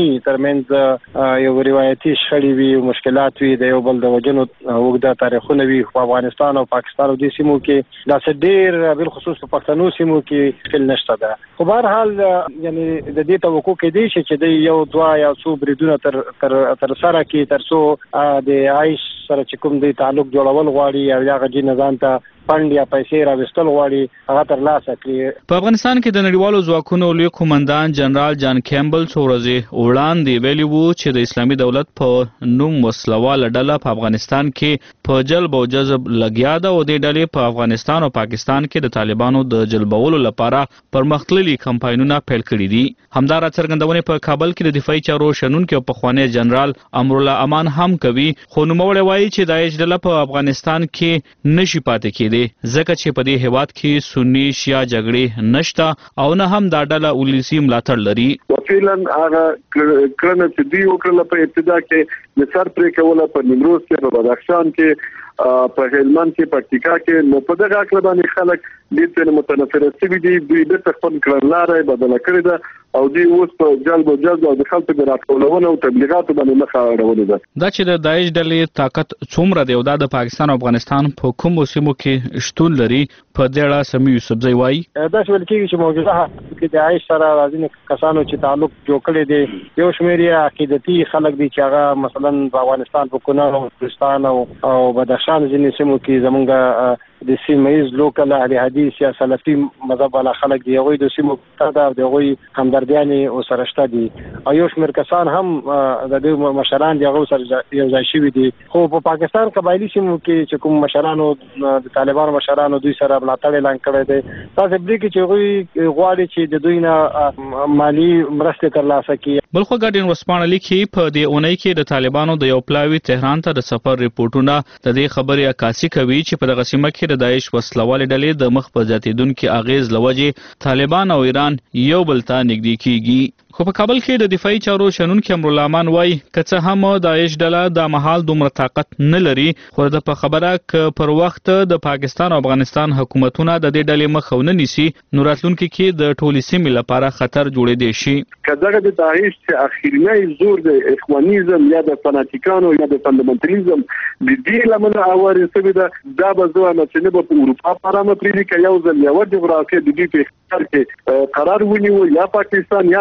ترمنځ یو روایتي شخړې وي او مشکلات وي د یو بل د وجنو وګړه تاریخونه وي. په افغانستان او پاکستان او د سیمو کې دا ډېر بل خصوص په پښتنو سیمو کې خل نشته ده. خو بهر حال یعنی د دې توقع کې دی چې د یو یا څو بریدونه تر سره کې تر څو د عايش سره چې کوم دی تعلق جوړول غواړي او یا غږی نظام ته فند یا پیسې راوستل غواړي هغه تر لاسه کړي. په افغانستان کې د نړیوالو ځواکونو لوی قومندان جنرال جان کیمبل څو ورځې وړاندې ویلي وو چې د اسلامي دولت په نوم وسلواله ډله په افغانستان کې په جلب او جذب لګیا ده او د ډلې په افغانستان او پاکستان کې د طالبانو د جلبولو لپاره پرمختللي کمپاینونه پیل کړي دي. همدارا څرګندونې په کابل کې د دفاعي چارو شنونکي او پخوانی جنرال امرالله امان هم کوي. خو نوموړی وایي چې داعش ډله په افغانستان کې نشي پاتې کېدی ځکه چې په دې هیواد کې سنی شیعه جګړې نشته او نه هم دا ډله ولسی ملاتړ لري. فعلا هغه کړنه چې دوی وکړله په ابتدا کې د سر پرې کوله په نیمروز کې په بدخشان کې په هلمند کې پکتیکا کې نو په دغه اړه باندې خلک دې ته متنفر شوي دي. دوی د خپل کړنلارې بدله کړې ده او دوی اوس په جلب او جذب او د خلکو د راټولولو او تبلیغاتو باندې مخه اړولې ده. دا چې د داعش ډلې طاقت څومره دی او دا د پاکستان او افغانستان په کومو سیمو کې شتون لري په دې اړه سمیع یوسفزی وایي دا چې ویل کېږي چې موجوده کې د عايش سره راځي کسانو چې تعلق جوړ کړی دی یو شمېر یې عقیدتي خلک دي چې هغه مثلا په افغانستان په کونړ او بلوچستان او بدخشان ځینې سیمو کې زمونږ د سیمایز لوکل اهل حدیث یا سلفي مذهب والا خلک دی هغوی د سیمو ته د هغوی همدردیانې او سره شته دي او یو شمېر کسان هم د دوی مشران دی هغوی سره یو ځای شوي دي. خو په پاکستان قبایلي سیمو کې چې کوم مشرانو د طالبانو مشرانو دوی سره ملاتړ اعلان کړی دی تاسو بلی کې چې هغوی غواړي چې د دوی نه مالی مرستې ترلاسه کړي. بلخو ګارډین ورسپاڼه لیکي په دې اونۍ کې د طالبانو د یو پلاوي تهران ته د سفر ریپورټونه د دې خبرې عکاسي کوي چې په دغه سیمه کې د داعش وسلوالې ډلې د مخ په زیاتېدونکي اغیز لوجې طالبان او ایران یو بل ته نږدې کیږي. خو په کابل کې د دفاعي چارو شنونکي امرالله امان وایي که څه هم داعش ډله د مهال دومره طاقت نه لري خو د په خبره که پر وخت د پاکستان او افغانستان حکومتونه د دې ډلې مخ ونه نیسي نو راتلونکي کې د ټولې سیمې لپاره خطر جوړېدی شي. که دغه د داعش چې اخرنی زور د اخوانیزم یا د فناتیکانو یا د فندامنټالیزم د دې لمنه اوارې شوې ده دا به زه وایم چې نه به په اروپا پرامه پرېږدي که یو ځل یوه جغرافیه د دوی په اختیار کې قرار ونیو یا پاکستان یا افغانستان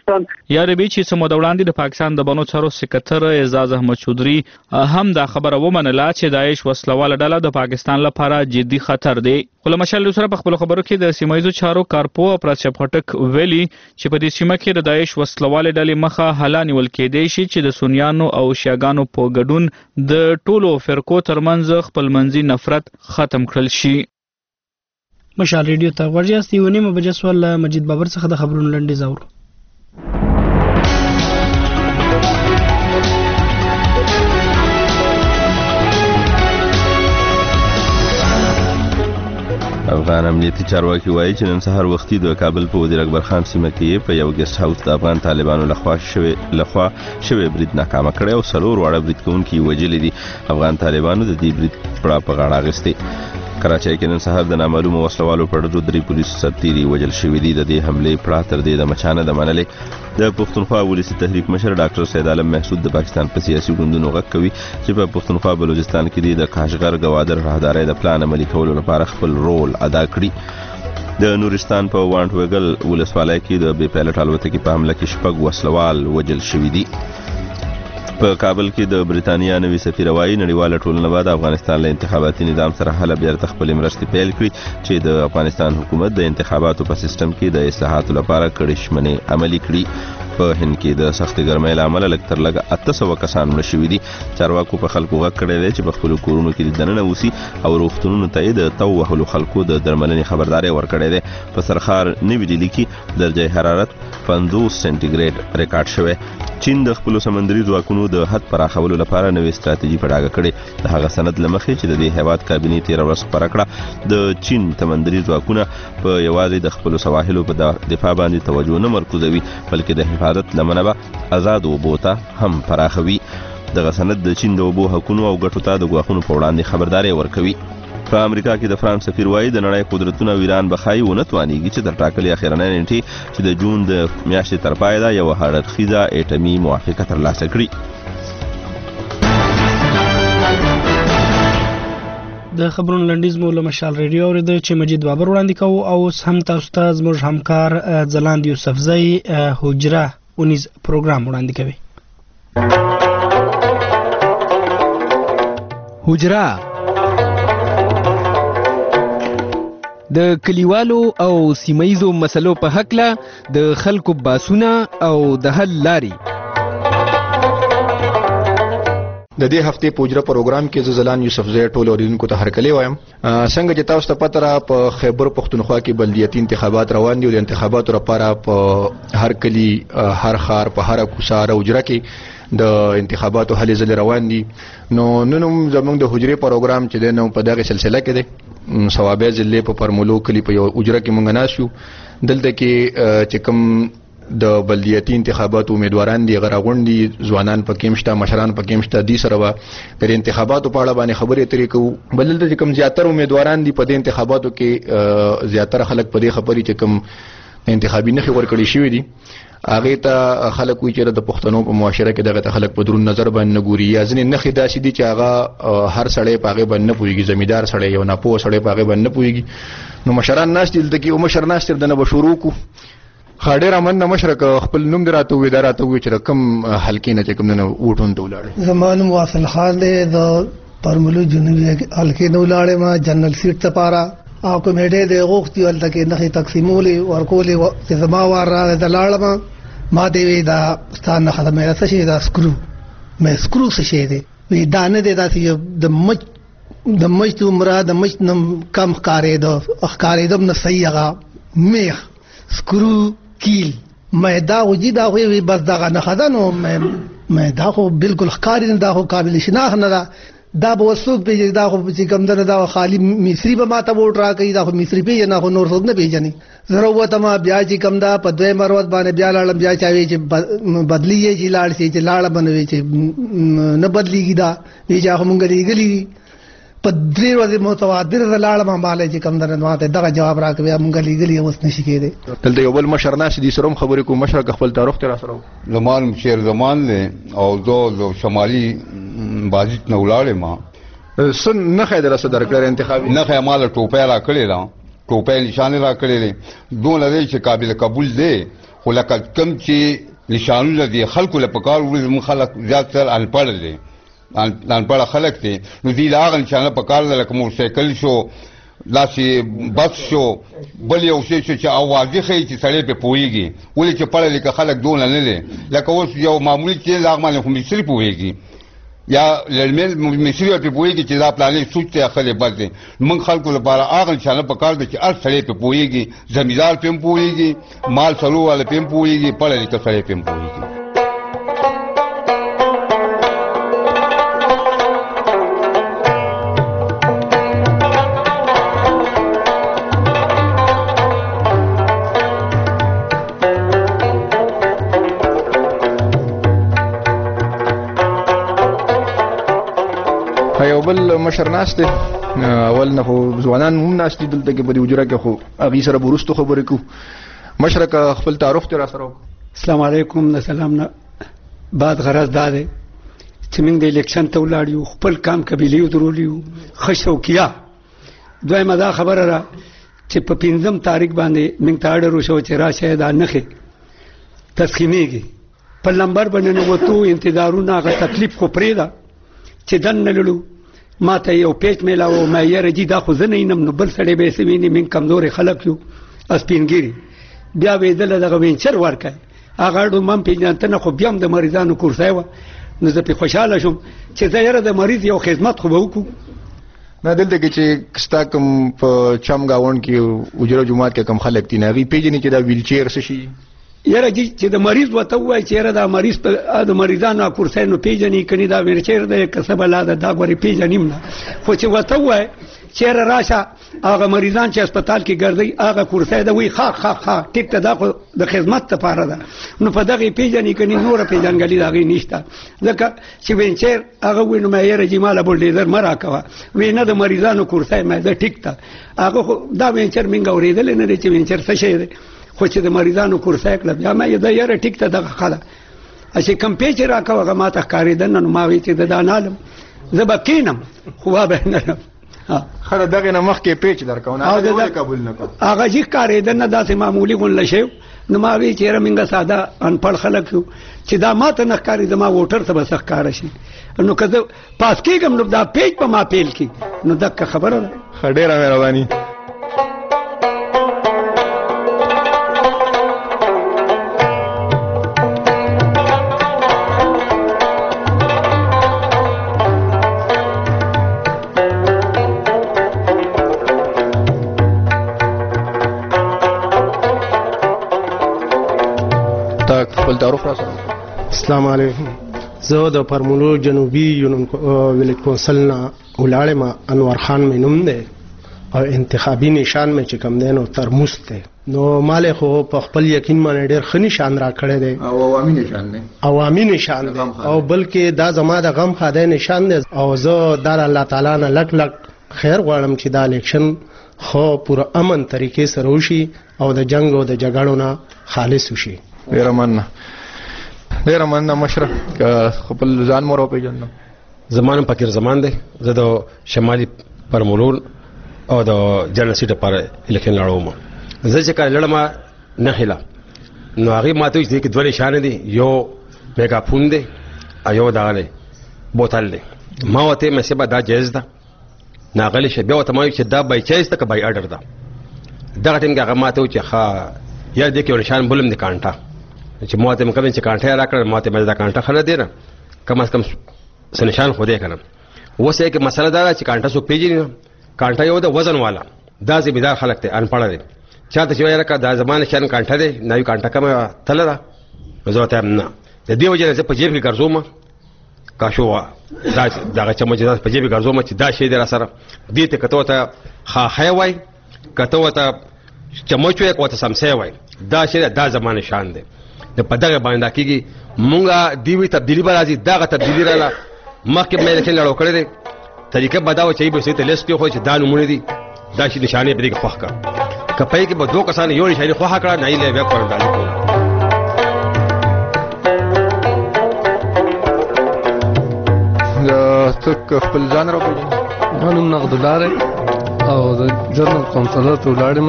پاکستان. یا ربي چې سمو د وړاندې د پاکستان د بنو څارو سکرټر اعزاز احمد چودري هم دا خبره ومنله چې داعش وسلواله ډله د پاکستان لپاره جدي خطر دی. خو له مشال سره په خپل خبرو کې د سیمایي چارو کارپو پرچپ هټک ویلي چې په دې سیمه کې د داعش وسلواله ډلې مخه حل نیول کېدی شي چې د سنیانو او شیعاګانو په ګډون د ټولو فرقو ترمنځ خپلمنځي نفرت ختم کړل شي. مشال ریډیو ته ورجاستي ونیمه بجسوال مجید بابر څخه د خبرونو لنډیز اورو. افغان امنیتي چارواکي وایي چې نن سهار وختي د کابل په وزیر اکبر خان سیمه کې په یو ګیسټ هاوس د افغان طالبانو لخوا شوی برید ناکامه کړی او 4 واړه برید کوونکي وژلي دي. افغان طالبانو د دې برید په غاړه اخیستې. کراچۍ کې نن سهار د نامعلومو وسلوالو په ډزو 3 پولیسو سرتیري وژل شوي دي. د دې حملې پړه تر دې د مچانه د منلې. د پښتونخوا ولسي تحریک مشر ډاکټر سید عالم محسود د پاکستان په سیاسي ګوندونو غږ کوي چې په پښتونخوا بلوچستان کې د کاشغر گوادر راهدارۍ د پلان عملي کولو لپاره خپل رول ادا کړي. د نورستان په وانټ وګل ولسوالۍ کې د بې پایلټ الوتکې په حمله کې 6 وسلوال وژل شوي دي. په کابل کې د بریتانیا نوي سفیر وايي نړیواله ټولنه بعد افغانستان له انتخاباتي نظام سره هله بیرته خپل مرستې پیل کړي چې د افغانستان حکومت د انتخاباتو په سیستم کې د اصلاحاتو لپاره کړي شمنې عملي کړي. په هند کې د سخت ګرمۍ له امله لږ تر لږه 800 کسان مړه شوي دي. چارواکو په خلکو غږ کړی دی چې په خپلو کورونو کې دننه اوسي او روغتونونو ته یې د تو وهلو خلکو د درملنې خبرداری ورکړی دی. په سرخار نوي ډیلي کې درجه حرارت 50 سنټیګریډ ریکارډ شوی. چین د خپل سمندري ځواکونو د حد پراخولو لپاره نوې ستراتیژي په ډاګه کړې. د هغه سند لمخې چې د دې هیواد کابینې 13 ورځې خبره کړه د چین سمندري ځواکونه په یوازې د خپل سواحلو په دفاع باندې توجه نه مرکزوي بلکې د حفاظت لمنه به آزاد اوبو ته هم پراخوي. دغه سند د چین د اوبو حقونو او ګټو ته د ګواښونو په وړاندې خبرداری ورکوي. په امریکا کې د فرانس سفیر وايي د نړۍ قدرتونه ایران بخای ونه توانیږي چې تر ټاکلې اخیرنۍ نیټې چې د جون د میاشتې تر پای دا یو هرړخیزه اټومي موافقه ترلاسه کړي. د خبرونو لنډیز مو له مشال ریډیو اورېده چې مجید بابر وړاندې کوو او اوس هم تاسو ته زموږ همکار ځلاند یوسفزی حجره اونیز پروګرام وړاندې کوي. حجره د کلیوالو او سیمایزو مسلو په حقله د خلکو باسونه او د حل لاري. د دې هفته په حجره پروګرام کې زلان یوسفزی ټول اوریدونکو ته هرکلی وایم. څنګه چې تاسو ته پته را په خیبر پښتونخوا کې بلدیاتي انتخابات روان دي او د انتخاباتو لپاره په هر کلی هر ښار په هر کوڅه او حجره کې د انتخاباتو هلې ځلې روان دي. نو نن هم زموږ د حجرې پروګرام چې دی نو په دغه سلسله کې دی ثوابه ضلع په پرملو کلی په یو حجره کې مونږ ناست یو. دلته کې چې کوم د بلدیاتي انتخاباتو امیدواران دي غراغونډي ځوانان پکې مشته مشران پکې مشته دي سره به د انتخاباتو په اړه باندې خبرې اترې کوو. بل دلته چې کوم زیاتره امیدواران دي په دې انتخاباتو کې زیاتره خلک په دې خبرې چې کوم انتخابي نخي ورکړي شوی دي هغه ته خلک وی چې د پښتنو په معاشره کې دغه خلک په درون نظر باندې ګوري یا ځنې نخي داسې دي چې هغه هر سړی په هغه باندې نه پويږي زمیدار سړی یو نه پوه سړی په هغه باندې نه پويږي. نو مشران ناس دلته کې او مشر ناس تر دنه بشورو کو خاډر امن مشرک خپل نوم دراته وې دراته وې چې رقم حلقې نه چې کوم نه ووټون ته ولاړ. زمان واصل خان دې د پرملو جنوبي حلقې نه ولاړ ما جنرال سیټ ته پاره او کمیټه دې غوښتي ولته کې نه تقسیمولې ورکولې چې زما وار را د لاړم ما دې وی دا ستانه خدمه راځي شي دا سکرو مې سکرو څه شي دې وی دانه دې داسې د مچ عمره د مچ نم کم ښکارې د ښکارې د نه صحیح هغه میخ سکرو کیل مې دا وجي دا وی بس دا نه خدانو مې دا خو بالکل ښکارې نه دا خو قابل شناخت نه دا به وسوک به دا خو چې کوم دا خالی مصری به ماته ووټ راکړي دا خو مصری به نه خو نور څوک نه پیژني. ضرورت ما بیا چې کوم دا په دوی مروت باندې بیا لاړم بیا چاوي چې بدلیږي چې لاړ شي چې لاړ بنوي چې نه بدلیږي دا وی چې هغه مونږ لري په درې ورځې متواتر لاړم مالې چې کوم دا ماته دا جواب راکوي مونږ لري اوس نشي کېده. دلته یو بل مشر ناش دي سروم خبرې کو مشر خپل تعارف تر سره زمان شیر زمان له او دو شمالي بازی نه ولاړې ما سن نه خیدر سره درکړ انتخابي نه خیماله ټوپه را کړی دا ټوپۍ نشانه را کړې دون لري چې قابل قبول دی خو لکه کم چې نشانونه دي خلکو له پکار ورزم خلک زیاتره انپړ دي انپړ خلک دي نو دې لاغ نشانه پکار لکه موټرسایکل شو داسې بس شو بل یو شی چې اوازې ښیي چې سړی پې پوهېږي ولې چې پړه لیکه خلک دونه نه دی لکه اوس یو معمولي چیز هغه باندې خو مصري پوهېږي یا لړمېل مصري ورته پوهېږي چې دا پلانې سوچ دی اخلې بس دی موږ خلکو لپاره هغه نشانه پکار ده چې هر سړی پې پوهېږي زمیندار پې هم پوهېږي مال سلو والا پې هم پوهېږي پړه لیکه سړی پې هم پوهېږي بل مشر ناست اول نه خو ځوانان هم ناست دي دلته کې په دې وجره کې خو هغې سره به وروستو خبرې کوو مشره که خپل تعارف ته را سره وکړو. السلام علیکم. د سلام نه بعد غرض دا دی چې موږ د الیکشن ته ولاړ یو خپل کام قبیلې ودرولي یو ښه شوقیه. دویمه دا خبره ده چې په 5 تاریخ باندې موږ ته اډر وشو چې راشه دا نښې تسخیمېږي په لمبر باندې ننوتو انتظارونه هغه تکلیف خو پرېږده چې دننه لړو ما ته یو پیج میلاو ما یاره جي دا خو زه نه ینم نو بل سړی به یې څه ویني موږ کمزورې خلک یو سپینګیري بیا به یې دله دغه وینچر ورکړی هغه اډو ما هم پېژنتنه خو بیا هم د مریضانو کورسۍ وه نو زه پې خوشحاله شوم چې زه یاره د مریض یو خدمت خو به وکړو. نه دلته کې چې ستا کوم په چم ګاونډ کې وجره جومات کې کم خلک دي نه هغوی پېژني چې دا ویلچیر څه شي یاره جی چې د مریض ورته ووایي چې یاره دا مریض د مریضانو کورسۍ نو پېژني کني دا ویلچیر دی که څه بلا ده دا ګورې پېژنیم نه خو چې ورته ووایي چې یاره راشه هغه مریضان چې هسپتال کې ګرځي هغه کورسۍ ده وایي ښه ټیک ته دا خو د خدمت لپاره ده نو په دغې پېژني کني نوره پېژنګلي د هغې نشته ځکه چې وینچیر هغه وایي نو ما یاره جي ماله بولډیزر مه راکوه وایي نه د مریضانو کورسۍ ما ده ټیک ته هغه خو دا وینچر موږ اورېدلی نه دی چې وینچر څه شی دی خو چې د مریضانو کورسۍ کړه بیا ما یې د یاره ټیک ته دغه ښه ده چې کم پیچ راکوه هغه ما ته ښکارېده نه نو ما وایي چې د دا نالم زه به کښېنم خو وا به نه لم ښه ده دغې نه مخکې پیچ درکوه نه هغه ولې قبول نه کړو هغه جي ښکارېده نه داسې معمولي غونډه شوی نو ما وایي چې یاره موږ ساده انپړ خلک یو چې دا ما ته نه ښکاري زما ووټر ته به څه ښکاره شي نو که زه پاس کېږم نو دا پیچ په ما پیل کړي نو دقه خبره ده. ښه ډېره مهرباني. خپل تعارف را سره. السلام علیکم. زه د پرمولو جنوبي ویلیج کونسل نه ولاړم. انور خان مې نوم دی او انتخابي نشان مې چې کوم دی نو ترموز دی نو مال خو په خپل یقین باندې ډېر ښه نشان را کړی دی او عوامي نشان دی او بلکې دا زما د غم خاده نشان دی او زه د الله تعالی نه لک خیر غواړم چې دا الیکشن خو پوره امن طریقې سره وشي او د جنگ او د جګړو نه خالص وشي. ډېره مننه مشره که خپل ځان مو راپېژنم. زما نوم فقیر زمان دی. زه د شمالي پرمولون او د جنرال سیټ لپاره الیکشن لړوم. زه چې کله لړم نهیله نو هغې ما ته وایي چې دې کې 2 نښانې دي یو میګافون دی او یو دغه دی بوتل دی. ما ورته ویل صاحبه دا جایز ده ناغلی شه بیا ورته ما وایي چې دا بای چایز ده که بای اډر ده. دغه ټایم کې هغه ما ته وایي چې ښه یا دې کې یو نښان بل هم دی کانټه چې ما ته مې کوم چې کانټه یې راکړه ما ته مې دا کانټه ښه نه دی نه کم از کم څه نښان خو دی که نه. اوس یې کې مسله دا ده چې کانټه څوک پېژني نه. کانټه یو ده وزن والا دا ذمېدار خلک دی انپړه دی چا ته چې وایي لکه دا زما نښان کانټه دی نه وي کانټه کومه تله ده نو زه ورته وایم نه د دې وجې نه زه په جیب کې ګرځوم کاشو دغه چمچ په جیب کې ګرځوم چې دا شی دی را سره دې ته که ته ورته خاښی وایي که ته ورته چمچ وایي که ورته سمسی وایي دا شی دی دا زما نښان دی د په دغه باندې دا کېږي مونږ دیوی تبدیلي به راځي دغه تبدیلي راله مخکې مې الیکشن لړو کړی دی طریقه به دا وه چې ای به سړي ته لیست کېښود چې دا نومونه دي دا شي نښانې په دې کې خوښ کړه که په یې کې به 2 کسانو یو نښانې خوښه کړه نه یې بیا قرباني کوله. ته خپل ځان راپېژنې؟ زما نوم نغدالله دی او د جنرال کونسلر ته ولاړم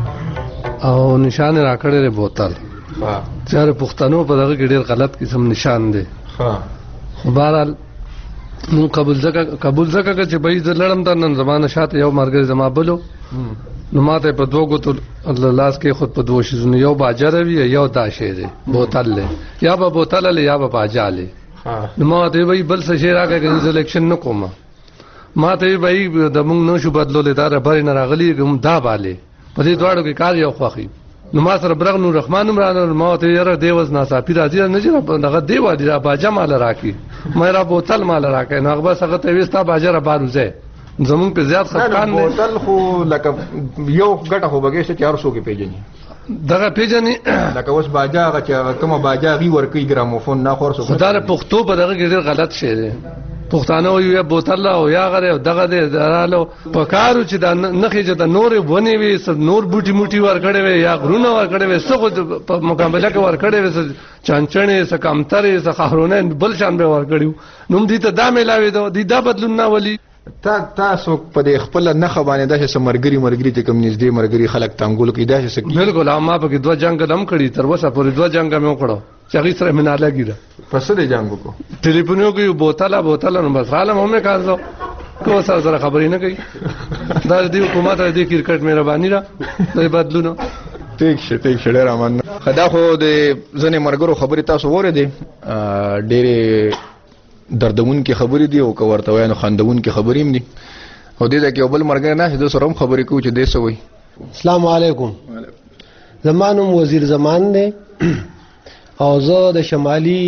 او نشان راکړې بوتل چاره پښتنو په دغه کې ډېر غلط قسم نشان دی بهرحال نو قبول زکه چې به زه لړم ته نن زمانه شاته یو مرګ زما بلو نو ماته په دوه ګوتو لاس کې خود په دوه شیزونه یو باجر وی یو داشه دی بوتل له یا به بوتل له یا به باجاله نو ماته وی بل څه شي راکې چې سلیکشن نکوم ماته وی د مونږ نو شو بدلول دا ربر نه راغلی کوم دا باله په دې دواړو کې کار یو خوخي نو ما سره برغ نور رحمان عمران ماته یره دیوز ناصافی راځي نه چې دغه دیو دی باجا مال راکی مې را بوتل مال راکې نو هغه بس هغه ته وستا باجر باروزه زمون په زیات خفقان نه بوتل خو لکه یو غټه خو بګیسته 400 کې پیژني دغه پیژني لکه اوس باجا هغه چې کومه باجا غي ورکی ګراموفون نه خورسو خدای پښتو په دغه کې ډېر غلط شی دی پښتانه یو بوتل او یا غره دغه درالو په کارو چې د نخې چې د نور ونی وي نور بوټي موټي ور کړي وي یا غرونه ور کړي وي څه په مقابله کې ور کړي وي چانچنې څه کمترې څه خهرونه بل شان به ور کړیو نو دې ته دا ملاوي دي دا بدلون نه ولي تاسو په دې خپل نه خبانه د مرګري ته کوم نږدې مرګري خلک تنګول کې دا څه بالکل ما په کې 2 جنگ لم کړی تر وسه پورې 2 جنگ مې وکړو چې هغه سره مې نه لګیره پس دې جنگ کو ټلیفونو کې بوتل نو بس عالم هم کارځو کو سره خبرې نه کوي دا دې حکومت دې کرکټ مهرباني را دې بدلونه ټیک شه ډیر امان خدا خو دې ځنې مرګرو خبرې تاسو وره دي ډېرې دردون کې خبرې دي او کوورته وایي نو خندون کې خبرې هم دي او دې دا کې یو بل مرګر نه د سره هم خبرې کوي چې دې سوي السلام علیکم زمانم وزیر زمان دی او زه د شمالي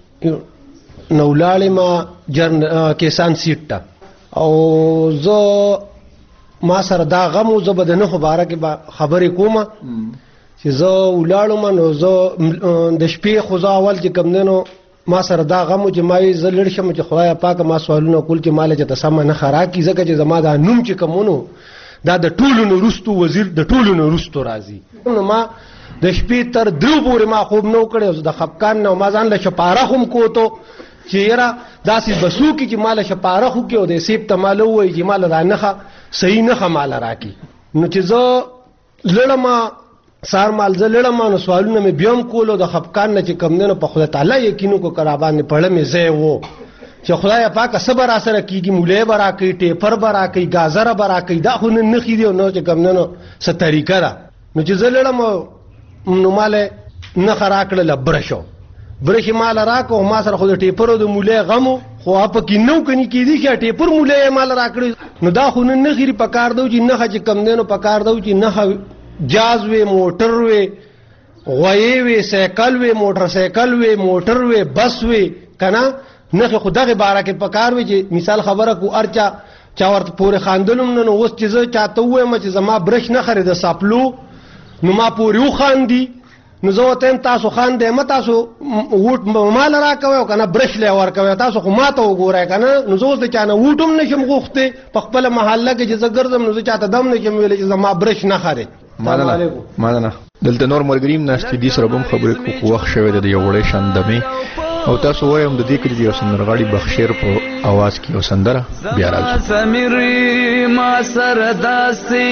نولاړې ما کیسان سیټ ته او زه ما سره دا غم او زه به د نه مبارک خبرې کوم چې زه ولاړم نو زه د شپې خو زه اول چې کم دنو ما سره دا غم چې ما یې زلړ شم چې خدای پاک ما سوالونه کول چې مال چې تسمه نه خراکې زکه چې زما دا نوم چې کومونو دا د ټولو نو رستو وزیر د ټولو نو رستو راځي نو ما د شپې تر درو پورې ما خوب نو کړو د خفقان نو ما ځان له شپاره هم کوته چې یرا داسې بسو کې چې مال شپاره خو کې او د سیب ته مال وای چې مال را نه صحیح نه مال راکی نو چې زه لړم سار مال زلړم نو سوالونه مې بیام کولو د خفقان نه چې کم نه په خدای تعالی یقینو کو کرا باندې پړم یې زه وو چې خدای پاک صبر سره کیږي مولې برا کوي ټیپر برا کوي گازر برا کوي دا خو نه خېدي نو چې کم نه څه طریقه را نو چې زلړم نو مال نه خراکړه لبرشو برش مال راکو ما سره خو د ټیپرو د مولې غمو خو اپ کې نو کني کېدی چې ټیپر مولې مال راکړي نو دا خو نه خېری پکار دو چې نه چې کم نه پکار دو چې نه جاز وی موټر وی غوی وی سایکل وی موټر سایکل وی موټر وی بس وی کنه نه خدای بارا کې پکار وی چې مثال خبره کو ارچا چا ورته پورې خاندلم نو اوس چې زه چاته وایم چې زما برش نه خرید ساپلو نو ما پورې وخاندي نو زه وته تاسو خاندې ما تاسو ووټ مال راکوي کنه برش له ورکوي تاسو خو ماته وګورئ کنه نو زه اوس د چانه ووټم نشم غوښته په خپل محله کې چې زه ګرځم نو زه چاته دم نشم ویل چې زما برش نه خرید مانه دلته نور مرګریم ناشتي دي سره هم خبرې کو وخت شوه د یو وړې شاندمه او تاسو وایم د دې کې یو سندرغاړي بخشیر په आवाज کې یو سندره بیا راځي سمیر ما سره داسې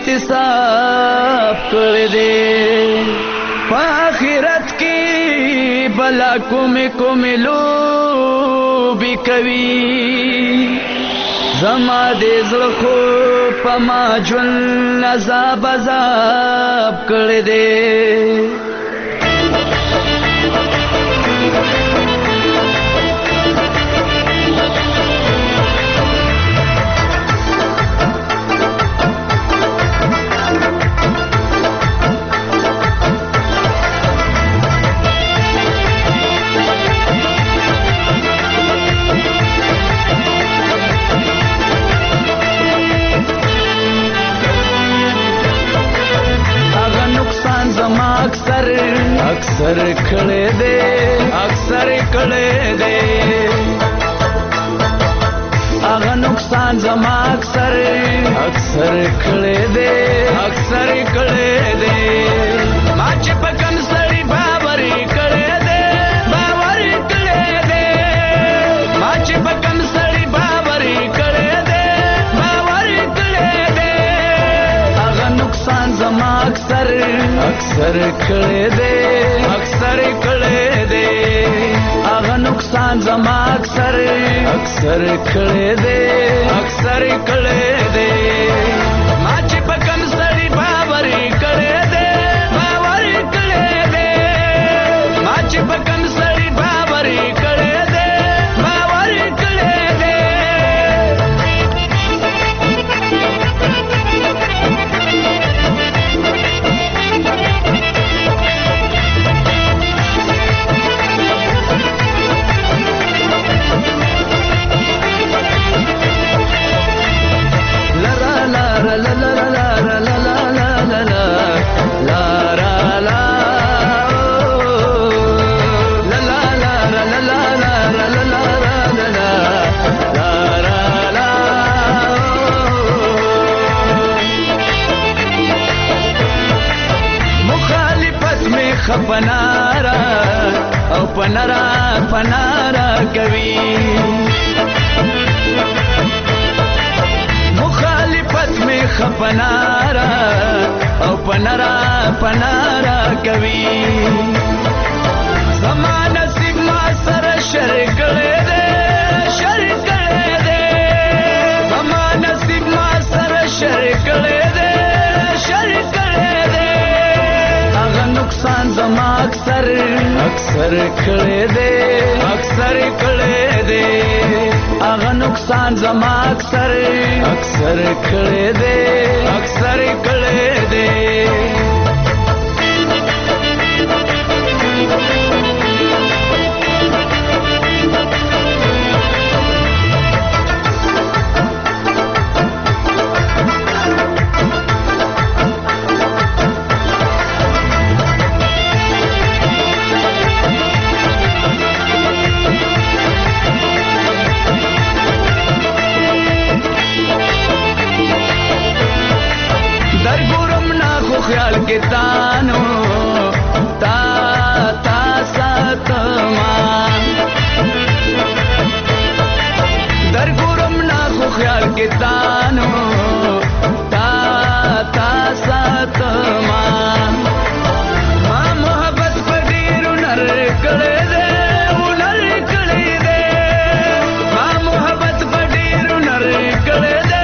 احتساب کړې دې په آخرت کې بلا کوم لوبي کوي زما دې زړه خو په ما ژوند عذاب کړې دې اکثر کړه دې هغه نقصان زما اکثر کړه دې ما چې په کوم سړي باور کړه دې ما چې په کوم سړي باور کړه دې اکثر کړه دې اکثر کړه دې هغه نقصان زما اکثر کړه دې اکثر کړه دې ما چې په کوم سړي باور کړه دې باور کړه دې ما چې په کوم سړي باور کړه دې باور کړه دې خپنارا او پنارا کوي مخالفت میں خپنارا او پنارا کوي زمان نصیب ما سره شرک دے زمان نصیب ما سره شرک دے نقصان زما اکثر کړه دې اکثر کړه دې هغه نقصان زما اکثر کړه دې اکثر کړه دې خیال کے تانو تا ساتما در ګورم نا خو خیال کے تانو تا ساتما ما محبت پر ډیر نر کړه دې ما محبت پر ډیر نر کړه دې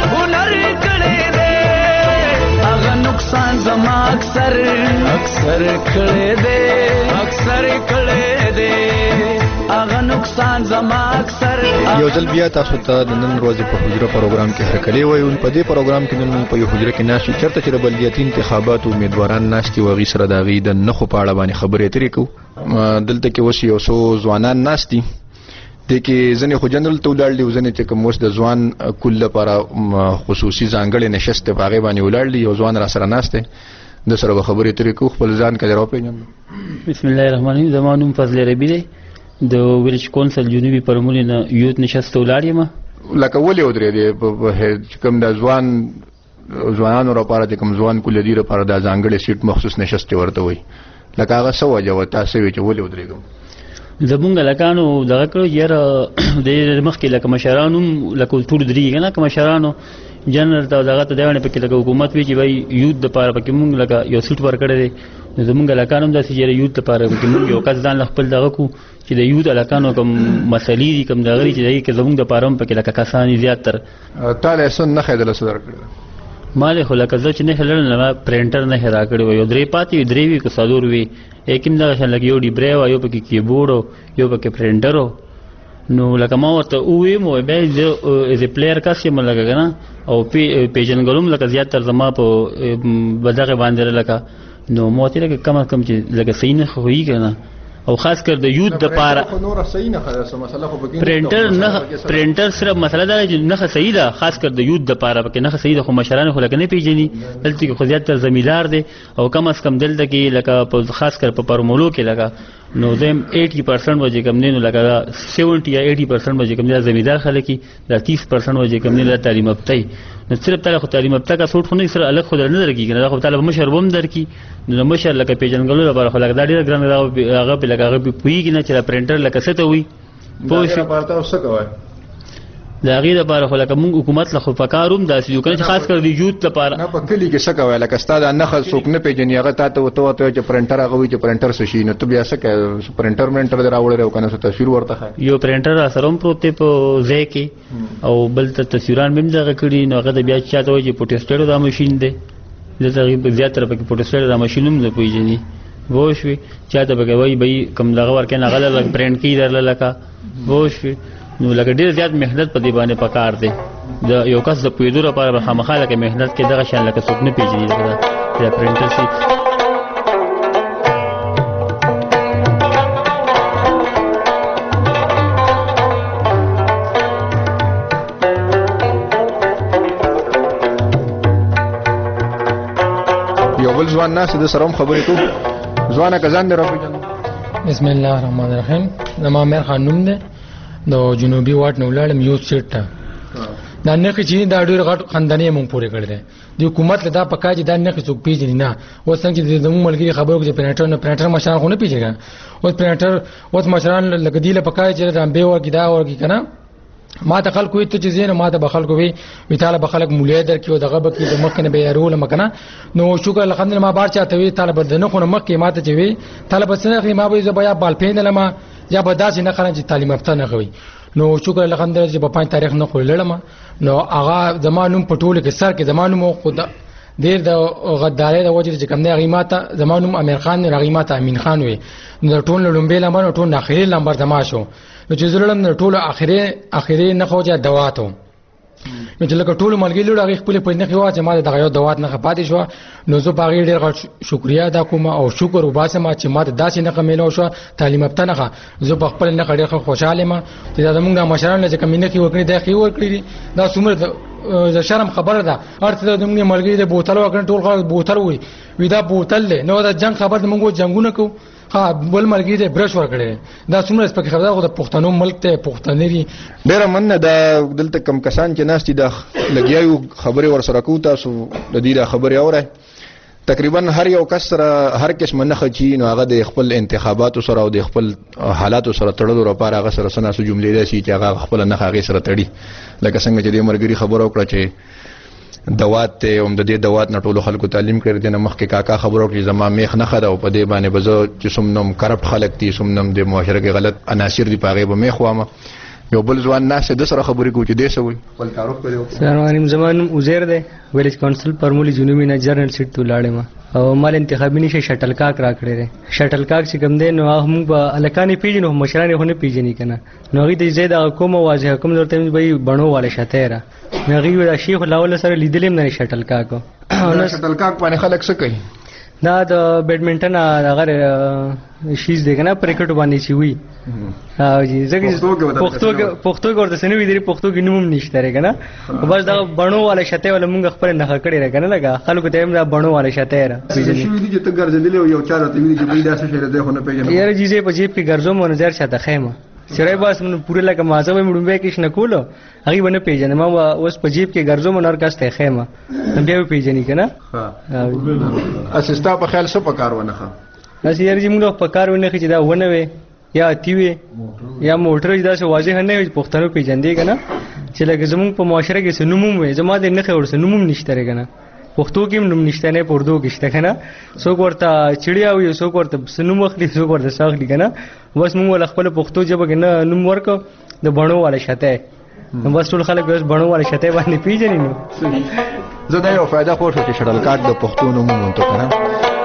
نقصان زما اکثر کړه دې اکثر کړه دې هغه نقصان زما اکثر. یو ځل بیا تاسو ته د نن ورځې په حجره پروګرام کې هرکلی وایو. په دې پروګرام کې نن په یو حجره کې ناشو چرته چې د بلدیاتي انتخاباتو امیدواران ناشتي وغي سره د غي د نخو په اړه باندې خبرې اترې کو. دلته کې اوس یو څو ځوانان ناشتي د کې ځنې خو جنرال ته ولاړ دي ځنې چې کوم وس د ځوان کل لپاره خصوصي ځانګړې نشست په هغه باندې ولاړ دي. یو ځوان را سره ناشته د سره خبرې اترې کو خپل ځان کې راوپېژنم. بسم الله الرحمن الرحیم. زمانوم فضل ربی دی د ویلج کونسل جنوبي پرمولې نه یوت نشست ولاړ یم. لکه ولې ودرې دي کوم د ځوانانو لپاره د کوم ځوان کل دی لپاره د ځانګړې سیټ مخصوص نشست ورته وي لکه هغه سو وجه وتا سوي چې ولې ودرېګم زمونږ لکانو دغه کړو یاره د مخکې لکه مشرانو لکه ټول درې کنه که مشرانو جنرال ته دغه ته دیونه پکې لکه حکومت وی چې وای یوت د پاره پکې مونږ لکه یو سیټ ورکړی دی. زمونږ لکانو داسې چې یوت لپاره پکې مونږ یو کس ځان خپل دغه کو چې د یوت لکانو کوم مسلې دي کوم دغه چې دای کې زمونږ د پاره پکې لکه کسان زیات تر تعالی سن نه خیدل سره کړل مال خو لکه زه چې نه هلل نه پرینټر نه هرا کړی و یو درې پاتې درې وی کو صدور وی یکم دا شان لګ یو دی بریو یو پکې کیبورډ یو پکې پرینټر نو لکه ما ورته وې مو به زه از ا پلیئر کاس یم لګا نه او پیجن ګلوم لکه زیات تر زما په بدغه باندې لکه نو مو ته لکه کم کم چې لکه صحیح نه خوې کنه او خاص کر د یوت د پاره پرینټر صرف مسله دا چې نه صحیح ده خاص کر د یوت د پاره کې نه صحیح ده خو مشران خو لکه نه پیژني دلته کې خو زیات تر زمیدار دي او کم از کم دلته کې لکه خاص کر په پرمولو کې لکه نو زم 80% وجه کم نه لکه 70 یا 80% وجه کم نه زمیدار خلک کی دا 30% وجه کم نه تعلیم یافته نو صرف تعالی خو تعلیم یافته کا څوټ خو نه سره الګ خو نه درکې کنه خو تعالی مشر ووم درکې نو مشر لکه پیژنګلو لپاره خو لکه دا ډیر ګران هغه په پویږي نه چې پرینټر لکه څه ته وي پوه شو پارتا اوسه کوي دا غیر لپاره خو لکه موږ حکومت له خو پکاروم داسې یو کنه چې خاص کر دی یوت لپاره نه په کلی کې څه کوي لکه ستاد نه خل څوک نه پیژني هغه ته وته چې پرنټر هغه وي چې پرنټر څه شي نو ته بیا څه کوي پرنټر منټر دراوړې او کنه څه تصویر ورته یو پرنټر سره هم پروت دی په ځای کې او بل ته تصویران هم دغه کړي نو هغه بیا چاته وي چې پروټیسټر دا ماشين دی دغه په زیاتره په پروټیسټر دا ماشين هم نه پیژني وښوي چاته به وای به کم دغه ورکه نه غل پرنټ کی درل لکه وښوي نو لکه ډیر زیات مهنت په دی باندې پکار دی د یو کس د پویدو لپاره به خامخاله کې مهنت کې دغه شان لکه څوک نه پیژني دا پرنټر شي یو بل ځوان ناس د سره خبرې کوو ځوانه کزان دی راپېژنم بسم الله الرحمن الرحیم زما میر خان نوم دی د جنوبي واټ نه ولاړم یوت سیټ ته دا نه چې دا ډېر غټ خندانې مونږ پورې کړی دی د حکومت له دا پکا چې دا نه څوک پیژني نه اوس څنګه چې زموږ ملګري خبرو کې پرنټر مشران خو نه پیژني اوس پرنټر اوس مشران لکه دی له پکا چې رامبه ورګي دا ورګي کنه ما ته خلکو ته چې زین ما ته بخلکو وی ویتاله بخلک مولې در کې او دغه بکی د مخ نه به رول مکنه نو شکر الحمدلله ما بار چاته وی طالب د نه خو مخ کې ما ته چې وی طالب سره ما به زبیا بال پېندل ما یا به داسې نه خرج تعلیم یافته نه غوي نو شکر الحمدلله چې په 5 تاریخ نه خوللم نو هغه زمانوم پټول کې سر کې زمانوم خود ډیر د غدارۍ د وجه چې کوم نه غیماته زمانوم امیر خان نه غیماته امین خان وي نو ټول لومبه لمر ټول اخري لمبر دما شو نو چې زړم ټول اخري نه خوجه دواتو نو چې لکه ټول ملګری لور هغه خپل په نه خوا چې ما دغه یو دوات نه پاتې شو نو زه باغې ډېر شکریا ادا کوم او شکر وباسم چې ما داسې نه کمینو شو تعلیم یافته نه زه په خپل نه ډېر خوشاله ما چې دا موږ د مشرانو چې کمینه کې وکړي د خي ورکړي دا څومره د شرم خبره ده ارته د موږ ملګری د بوتل وکړ ټول خلک بوتل وي دا بوتل نو دا جنگ خبر موږ جنگونه کو ها بل ملګری د برش ورکړي دا څومره سپک خبره ده د پښتنو ملک ته پښتنري ډېر مننه دا دلته کم کسان چې ناس دي د لګیاو خبره ور سره کو تاسو د دې د خبره اوره تقریبا هر یو کس سره هر قسم نه خچي نو هغه د خپل انتخاباتو سره او د خپل حالاتو سره تړلو لپاره هغه سره سناسو جملې ده چې هغه خپل نه هغه سره تړي لکه څنګه چې د مرګري خبرو کړه چې دوات ته هم د دې دوات نه ټولو خلکو تعلیم کړی دی نو مخکې کاکا خبرو کړي زما میخ نه خدا او په دې باندې بزو چې سمنم کرپټ خلک دي سمنم د معاشره کې غلط عناصر دي پاغه به میخ وامه یو بل ځوان ناس د سره خبرې کوي چې دې سوي خپل تعارف کړو السلام علیکم زمانم عزیر دی ویلیج کونسل پرمولی جنوبي نه جرنل سیټ ته لاړم او مال انتخابي نشه شټل کاک را کړی دی شټل کاک چې کوم دی نو هم په الکانې پیژنو مشرانه هونه پیژني کنه نو غي د زید حکومت واضح حکم درته به بڼو والے شته را نو غي د شیخ لاول سره لیدلم نه شټل کاک شټل کاک باندې خلک څه کوي دا د بیډمنټن هغه شیز دی کنه کرکټ باندې چی وی ها جی زګ پښتو ګورته سنوي دی پښتو کې نوم نشته رې کنه بس دا بڼو والے شته ول مونږ خپل نه کړی را کنه لگا خلکو ته دا بڼو والے شته را پیژنې شي دي چې ته ګرځېدل یو چارته وی چې بل داسې شهر ده خو نه پیژنې یاره جیزه په جیب کې ګرځو مو نظر شاته خیمه سره بس من پوره لکه مازه مې مړومبه کې شنه کولو هغه باندې پیژنې ما اوس په جیب کې ګرځو مو نور کاسته خیمه بیا پیژنې کنه ها اسستا په خیال څه پکار ونه ښه اسی یاره موږ په کار ونه چې دا ونه وي یا تیوي یا موټر دا څه واضح نه وي پښتنو پیژندې کنه چې لکه زموږ په معاشره کې سنوم وي زما د نه خور سنوم نشته کنه پښتو کې نوم نشته نه پردو کې شته کنه څوک ورته چړیا وي څوک ورته سنوم اخلي څوک ورته ساخلي کنه بس موږ خپل پښتو ژبه کې نه نوم ورکو د بڼو والے شته نو بس ټول خلک بس بڼو والے شته باندې پیژنې نو زه دا یو فائدہ خور شو چې شړل کاټ د پښتو نوم مونږ ته کنه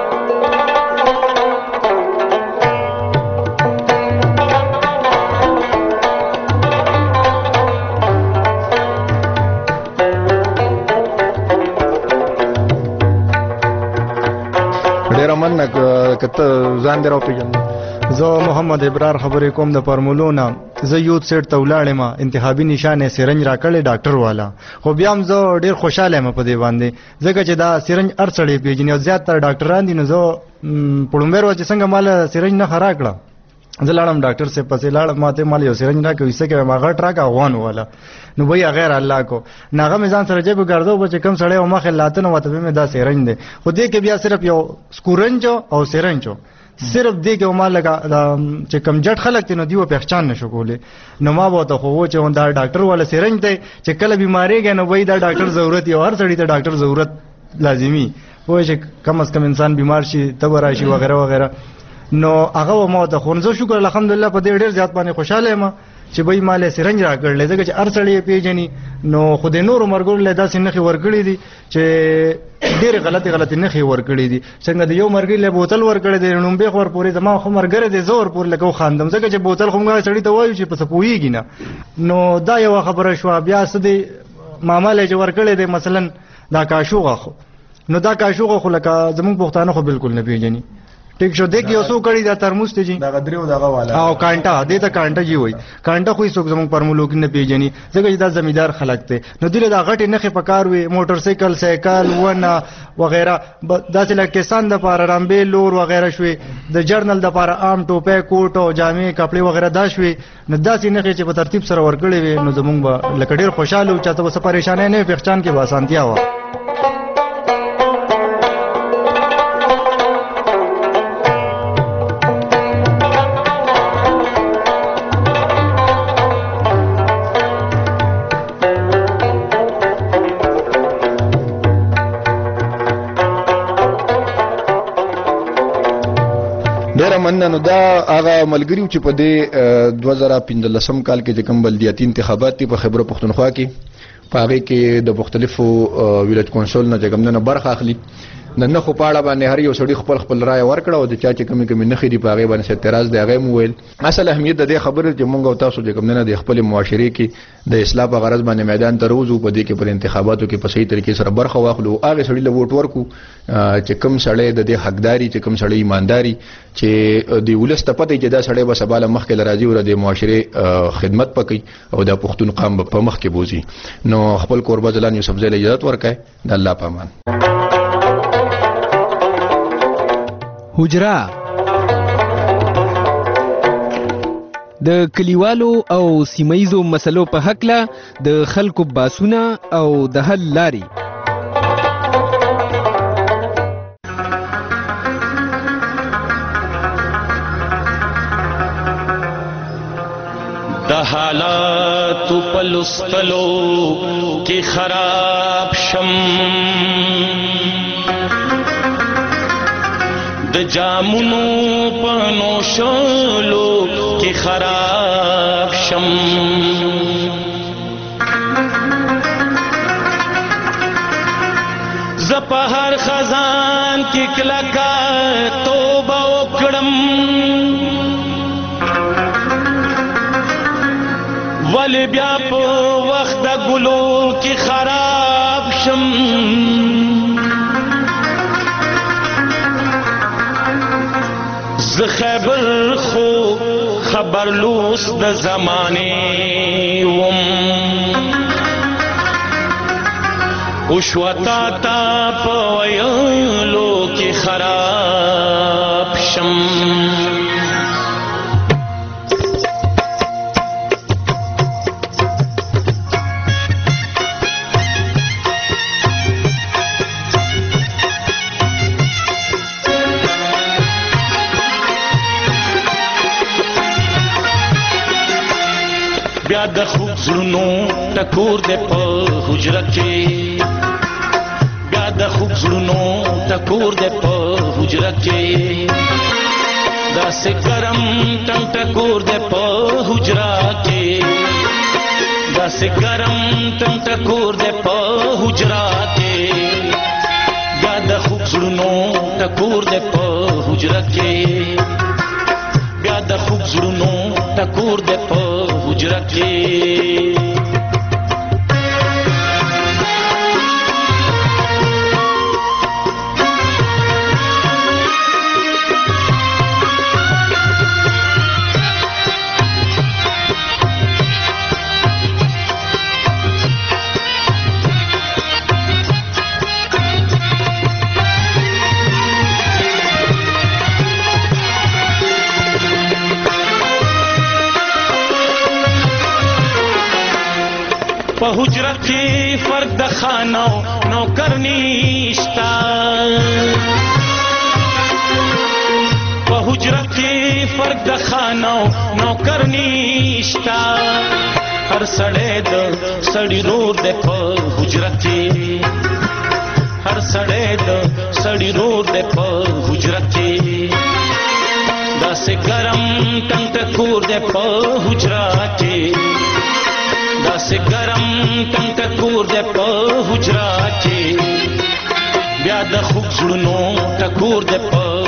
من کته ځان درو پیژنم زه محمد ابرار خبرې کوم د پرمولونه زه یوت سیټ ته ولاړم انتخابي نشانه سرنج راکړل ډاکټر والا خو بیا هم زه ډیر خوشاله یم په دې باندې ځکه چې دا سرنج ارڅړې پیژنې او زیات تر ډاکټران دي نو زه پړومبر و چې څنګه مال سرنج نه خرا کړه زه لاړم ډاکټر سے پسې لاړم ماته مال یو سرنج راکوي څه کې ما غټ راکا غوان والا نو بیا غیر الله کو ناغه میزان سره جيب ګرځو به کم سړی او مخه لاته نو وته مې دا سرنج دی خو دې کې بیا صرف یو سکورنج او سرنج صرف دې کې ما لګه چې کم جټ خلک ته نو دیو پہچان نشو کولې نو ما به ته خو چې دا ډاکټر والا سرنج دی چې کله بیماریږي نو وای دا ډاکټر ضرورت یو هر سړی ته ډاکټر ضرورت لازمی وای چې کم از کم انسان بیمار شي تب راشي وغیرہ وغیرہ نو هغه ما ته خو زه شکر الحمدلله په دې ډیر زیات باندې خوشاله یم چې به مال سرنج راکړل ځکه چې هر سړی پیژني نو خو د نور مرګور له داسې نخي ورکړي دي چې ډېر غلطي نخي ورکړي دي څنګه د یو مرګ له بوتل ورکړي دي نو به خبر پورې زما خو مرګره دي زور پور لګو خاندم ځکه چې بوتل خو موږ سړی ته وایو چې پس پوېږي نه نو دا یو خبره شو بیا سدي معاملې چې ورکړي دي مثلا دا کاشوغه خو نو دا کاشوغه خو لکه زموږ پښتانه خو بالکل نه پیژني ټیک شو دګ یو څو کړي دا ترموز ته جی دا غدریو دغه والا او کانټا دې ته کانټا جی وای کانټا خو څوک زموږ پرمولو کې نه پیژني ځکه چې دا زمیدار خلک ته نو دله دا غټه نخې پکار وي موټر سایکل سایکل ونه وغیرہ داسې لکه کسان د پاره رامبې لور وغیرہ شوي د جرنل د پاره عام ټوپه کوټ او جامې کپڑے وغیرہ دا شوي نو داسې نخې چې په ترتیب سره ورکړي وي نو زموږ به لکه ډیر خوشاله او چاته وسه پریشانې نه پہچان کې واسانتیا و نو دا هغه ملګریو چې په دې 2015 کال کې چې کوم بلدیاتي انتخابات په خیبر پختونخوا کې په هغه کې د مختلفو ویلیج کونسل نه جګمنه برخه اخلي نن خو پاړه باندې هر یو سړي خپل رائے ورکړه او د چا چې کمی نه خېدي په هغه باندې اعتراض دی هغه مویل اصل اهمیت د دې خبره چې مونږ او تاسو چې کمنه د خپل معاشري کې د اصلاح په غرض باندې میدان ته روزو په دې کې پر انتخاباتو کې په صحیح طریقې سره برخه واخلو هغه سړي له ووټ ورکو چې کم سړی د دې حقداري چې کم سړی ایمانداري چې د ولست پته چې دا سړی به سباله مخکې لراځي او د معاشري خدمت پکې او د پښتون قام په مخ کې بوزي نو خپل قربا ځلان یوسف زله اجازه ورکړي د الله پامان حجره د کلیوالو او سیمایزو مسلو په حق له د خلکو باسونه او د حل لاري د حالات پلوستلو کې خراب شم د جامونو پنو شلو کې خراب شم زپهر خزان کې کلکا توبه وکړم ولی بیا په وخت د ګلو کې خراب شم ز خیبر خو خبر لوس د زمانه وم وشوتا تا پویلو کی خراب شم بیا د خوب زړونو ټکور دې په حجره کې بیا د خوب زړونو ټکور دې په حجره کې داسې ګرم ټنګ ټکور دې په حجره کې داسې ګرم ټنګ ټکور دې په حجره کې بیا د خوب زړونو ټکور دې په حجره کې بیا د خوب زړونو ټکور دې په حجره کې په حجره کې فرق د خانو نوکر نشتا په مرګ د خانو نوکر نشتا هر سړی د سړی رور د په حجره کې هر سړی د سړی رور د په حجره کې داسې ګرم ټنګ د په حجره کې داسې ګرم ټنګ د په حجره کې بیا د خوږ زړونو ټکور د په